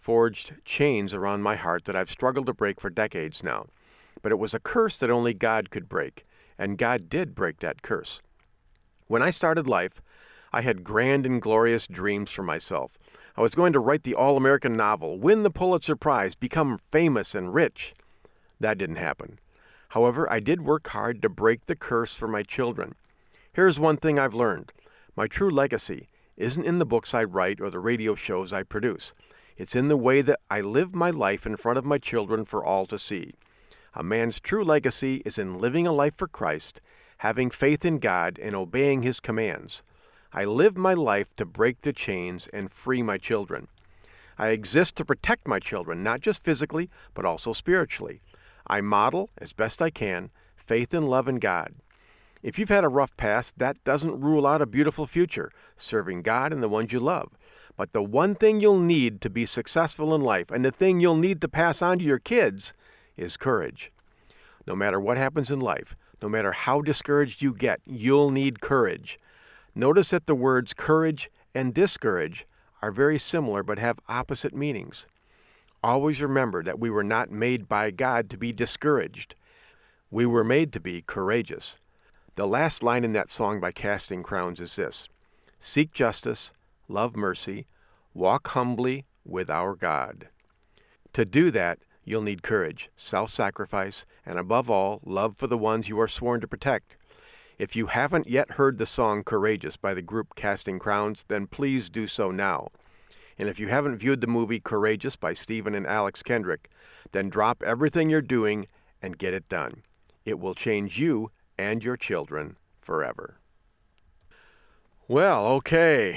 forged chains around my heart that I've struggled to break for decades now. But it was a curse that only God could break, and God did break that curse. When I started life, I had grand and glorious dreams for myself. I was going to write the all-American novel, win the Pulitzer Prize, become famous and rich. That didn't happen. However, I did work hard to break the curse for my children. Here's one thing I've learned. My true legacy isn't in the books I write or the radio shows I produce. It's in the way that I live my life in front of my children for all to see. A man's true legacy is in living a life for Christ, having faith in God, and obeying His commands. I live my life to break the chains and free my children. I exist to protect my children, not just physically, but also spiritually. I model, as best I can, faith and love in God. If you've had a rough past, that doesn't rule out a beautiful future, serving God and the ones you love. But the one thing you'll need to be successful in life, and the thing you'll need to pass on to your kids, is courage. No matter what happens in life, no matter how discouraged you get, you'll need courage. Notice that the words courage and discourage are very similar but have opposite meanings. Always remember that we were not made by God to be discouraged. We were made to be courageous. The last line in that song by Casting Crowns is this: seek justice, love mercy, walk humbly with our God. To do that, you'll need courage, self-sacrifice, and above all, love for the ones you are sworn to protect. If you haven't yet heard the song Courageous by the group Casting Crowns, then please do so now. And if you haven't viewed the movie Courageous by Stephen and Alex Kendrick, then drop everything you're doing and get it done. It will change you and your children forever. Well, okay.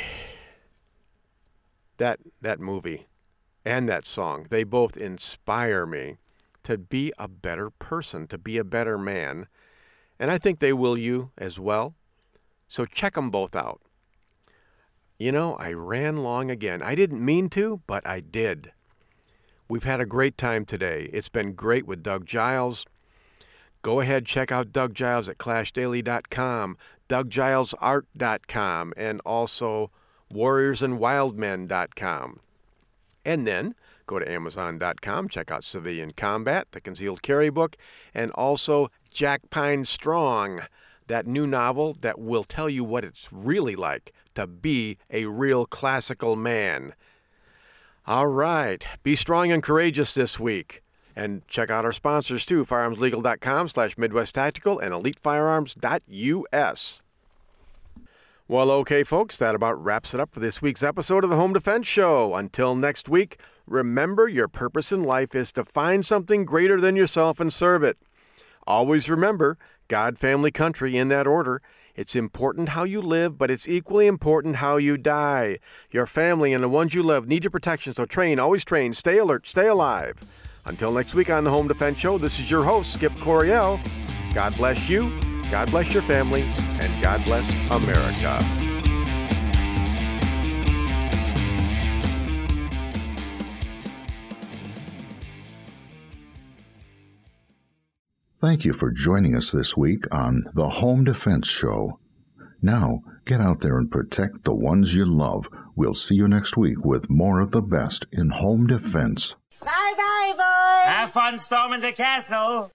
That that movie and that song, they both inspire me to be a better person, to be a better man. And I think they will you as well. So check them both out. You know, I ran long again. I didn't mean to, but I did. We've had a great time today. It's been great with Doug Giles. Go ahead, check out Doug Giles at clash daily dot com, doug giles art dot com, and also warriors and wildmen dot com. And then go to amazon dot com, check out Civilian Combat, the concealed carry book, and also Jack Pine Strong, that new novel that will tell you what it's really like to be a real classical man. All right, be strong and courageous this week. And check out our sponsors too, firearms legal dot com slash Midwest Tactical and elite firearms dot U S. Well, okay, folks, that about wraps it up for this week's episode of the Home Defense Show. Until next week, remember your purpose in life is to find something greater than yourself and serve it. Always remember, God, family, country, in that order. It's important how you live, but it's equally important how you die. Your family and the ones you love need your protection, so train, always train, stay alert, stay alive. Until next week on the Home Defense Show, this is your host, Skip Coryell. God bless you, God bless your family, and God bless America. Thank you for joining us this week on the Home Defense Show. Now, get out there and protect the ones you love. We'll see you next week with more of the best in home defense. Bye-bye, boys! Have fun storming the castle!